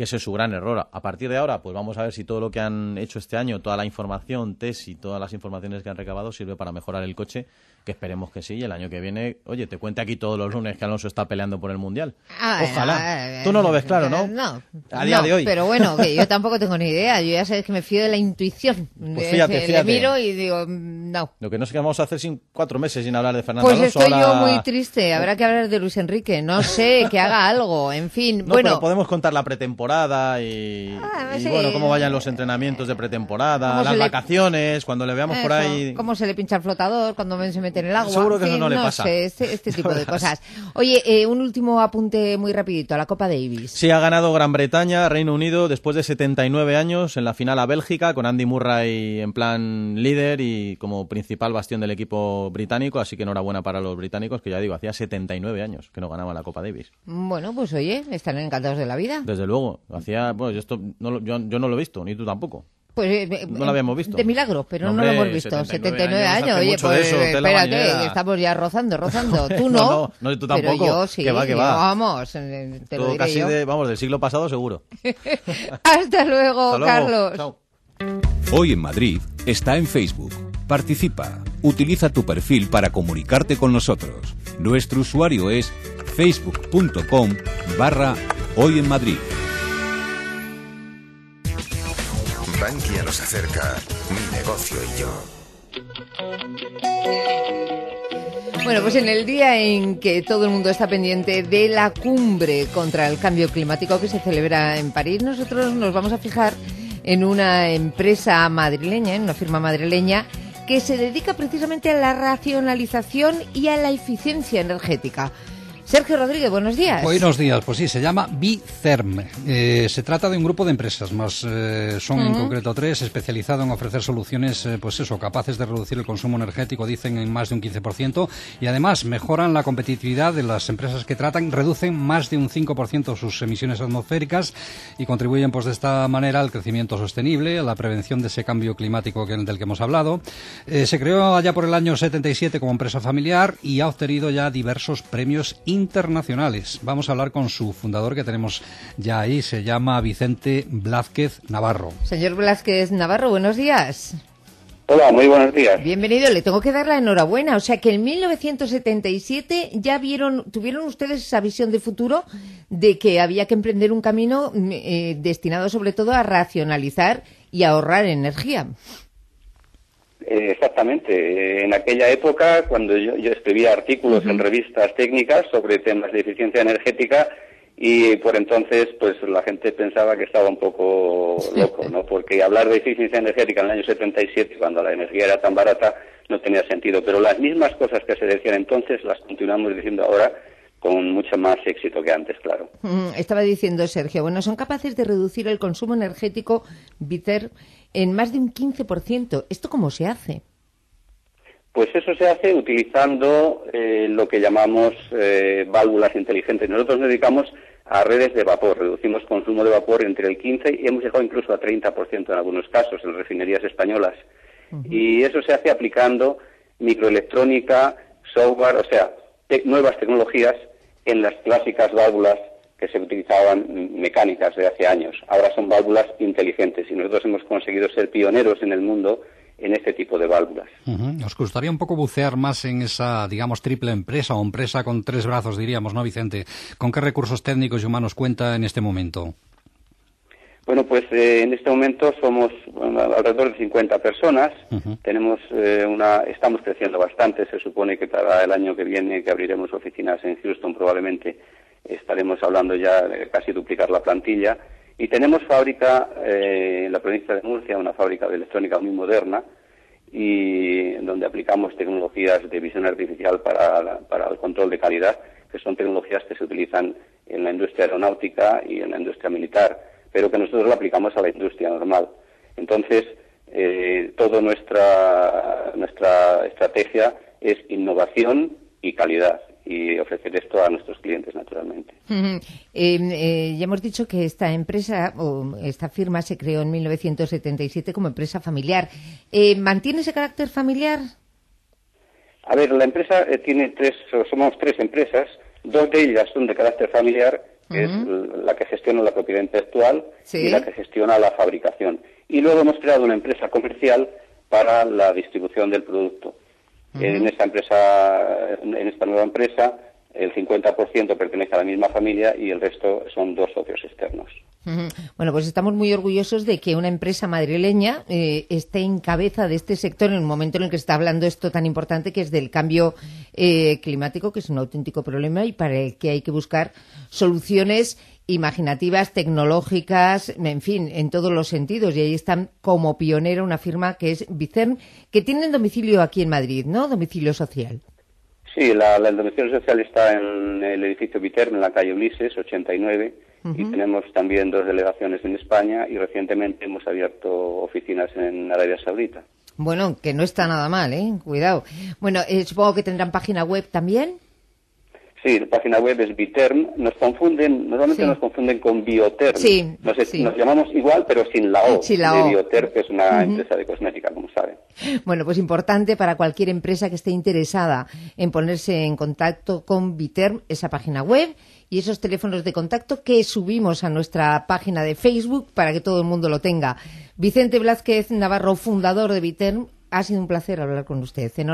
que ese es su gran error. A partir de ahora, pues vamos a ver si todo lo que han hecho este año, toda la información, test y todas las informaciones que han recabado sirve para mejorar el coche, que esperemos que sí, y el año que viene, oye, te cuente aquí todos los lunes que Alonso está peleando por el Mundial. Ojalá. Tú no lo ves claro, ¿no? No. A día de hoy. Pero bueno, que yo tampoco tengo ni idea. Yo ya sabes que me fío de la intuición. Pues fíjate. Le miro y digo, no. Lo que no sé qué vamos a hacer sin 4 meses sin hablar de Fernando Pues Alonso. estoy yo muy triste. Habrá que hablar de Luis Enrique. No sé, que haga algo. En fin, no, bueno. Pero podemos contar la pretemporada y sí. Bueno, cómo vayan los entrenamientos de pretemporada, las vacaciones, cuando le veamos por ahí. Cómo se le pincha el flotador cuando se mete en el agua. Seguro que eso no le pasa. Sé, este tipo de cosas. Oye, un último apunte muy rapidito, a la Copa Davis. Sí, ha ganado Gran Bretaña, Reino Unido, después de 79 años, en la final a Bélgica, con Andy Murray en plan líder y como principal bastión del equipo británico, así que enhorabuena para los británicos, que ya digo, hacía 79 años que no ganaban la Copa Davis. Bueno, pues oye, están encantados de la vida. Desde luego, yo no lo he visto, ni tú tampoco. Pues no lo habíamos visto. De milagro, pero no lo hemos visto. 79 años. Oye, pues espérate, que estamos ya rozando. Tú no. No, tú tampoco. Pero yo sí. Que va. Vamos, te lo diré casi yo. del siglo pasado seguro. Hasta luego, Carlos. Chao. Hoy en Madrid está en Facebook. Participa. Utiliza tu perfil para comunicarte con nosotros. Nuestro usuario es facebook.com/Hoy en Madrid. Bankia nos acerca Mi Negocio y Yo. Bueno, pues en el día en que todo el mundo está pendiente de la cumbre contra el cambio climático que se celebra en París, nosotros nos vamos a fijar en una empresa madrileña, en una firma madrileña, que se dedica precisamente a la racionalización y a la eficiencia energética. Sergio Rodríguez, buenos días. Buenos días, pues sí, se llama Bitherm. Se trata de un grupo de empresas, son en concreto 3, especializado en ofrecer soluciones, capaces de reducir el consumo energético, dicen, en más de un 15%, y además mejoran la competitividad de las empresas que tratan, reducen más de un 5% sus emisiones atmosféricas y contribuyen pues de esta manera al crecimiento sostenible, a la prevención de ese cambio climático del que hemos hablado. Se creó allá por el año 77 como empresa familiar y ha obtenido ya diversos premios internacionales. Vamos a hablar con su fundador, que tenemos ya ahí, se llama Vicente Blázquez Navarro. Señor Blázquez Navarro, buenos días. Hola, muy buenos días. Bienvenido, le tengo que dar la enhorabuena. O sea que en 1977 ya tuvieron ustedes esa visión de futuro de que había que emprender un camino destinado sobre todo a racionalizar y ahorrar energía. Exactamente. En aquella época, cuando yo escribía artículos en revistas técnicas sobre temas de eficiencia energética, y por entonces pues la gente pensaba que estaba un poco loco, ¿no? Porque hablar de eficiencia energética en el año 77, cuando la energía era tan barata, no tenía sentido. Pero las mismas cosas que se decían entonces las continuamos diciendo ahora con mucho más éxito que antes, claro. Estaba diciendo Sergio, son capaces de reducir el consumo energético, Bitherm, en más de un 15%. ¿Esto cómo se hace? Pues eso se hace utilizando lo que llamamos válvulas inteligentes. Nosotros nos dedicamos a redes de vapor. Reducimos consumo de vapor entre el 15% y hemos llegado incluso a 30% en algunos casos, en refinerías españolas. Y eso se hace aplicando microelectrónica, software, o sea, nuevas tecnologías en las clásicas válvulas que se utilizaban mecánicas de hace años. Ahora son válvulas inteligentes y nosotros hemos conseguido ser pioneros en el mundo en este tipo de válvulas. Nos gustaría un poco bucear más en esa, digamos, triple empresa o empresa con 3 brazos, diríamos, ¿no, Vicente? ¿Con qué recursos técnicos y humanos cuenta en este momento? Bueno, pues en este momento somos alrededor de 50 personas. Tenemos estamos creciendo bastante. Se supone que para el año que viene, que abriremos oficinas en Houston, probablemente estaremos hablando ya de casi duplicar la plantilla. Y tenemos fábrica en la provincia de Murcia, una fábrica de electrónica muy moderna, y donde aplicamos tecnologías de visión artificial para el control de calidad, que son tecnologías que se utilizan en la industria aeronáutica y en la industria militar, pero que nosotros la aplicamos a la industria normal. Entonces, toda nuestra estrategia es innovación y calidad, y ofrecer esto a nuestros clientes, naturalmente. Ya hemos dicho que esta empresa, o esta firma, se creó en 1977 como empresa familiar. ¿Mantiene ese carácter familiar? A ver, la empresa somos 3 empresas, 2 de ellas son de carácter familiar que es la que gestiona la propiedad intelectual y la que gestiona la fabricación. Y luego hemos creado una empresa comercial para la distribución del producto. En esta nueva empresa, el 50% pertenece a la misma familia y el resto son 2 socios externos. Bueno, pues estamos muy orgullosos de que una empresa madrileña esté en cabeza de este sector en un momento en el que se está hablando esto tan importante que es del cambio climático, que es un auténtico problema y para el que hay que buscar soluciones imaginativas, tecnológicas, en fin, en todos los sentidos. Y ahí están como pionera una firma que es Bitherm, que tiene domicilio aquí en Madrid, ¿no? Domicilio social. Sí, el domicilio social está en el edificio Bitherm, en la calle Ulises, 89, y tenemos también 2 delegaciones en España y recientemente hemos abierto oficinas en Arabia Saudita. Bueno, que no está nada mal, ¿eh? Cuidado. Bueno, supongo que tendrán página web también. Sí, la página web es Bitherm. Normalmente nos confunden con Biotherm. Sí, Nos llamamos igual, pero sin la O. Sí, la de O. Biotherm, que es una empresa de cosmética, como saben. Bueno, pues importante para cualquier empresa que esté interesada en ponerse en contacto con Bitherm, esa página web y esos teléfonos de contacto que subimos a nuestra página de Facebook para que todo el mundo lo tenga. Vicente Blázquez Navarro, fundador de Bitherm, ha sido un placer hablar con usted.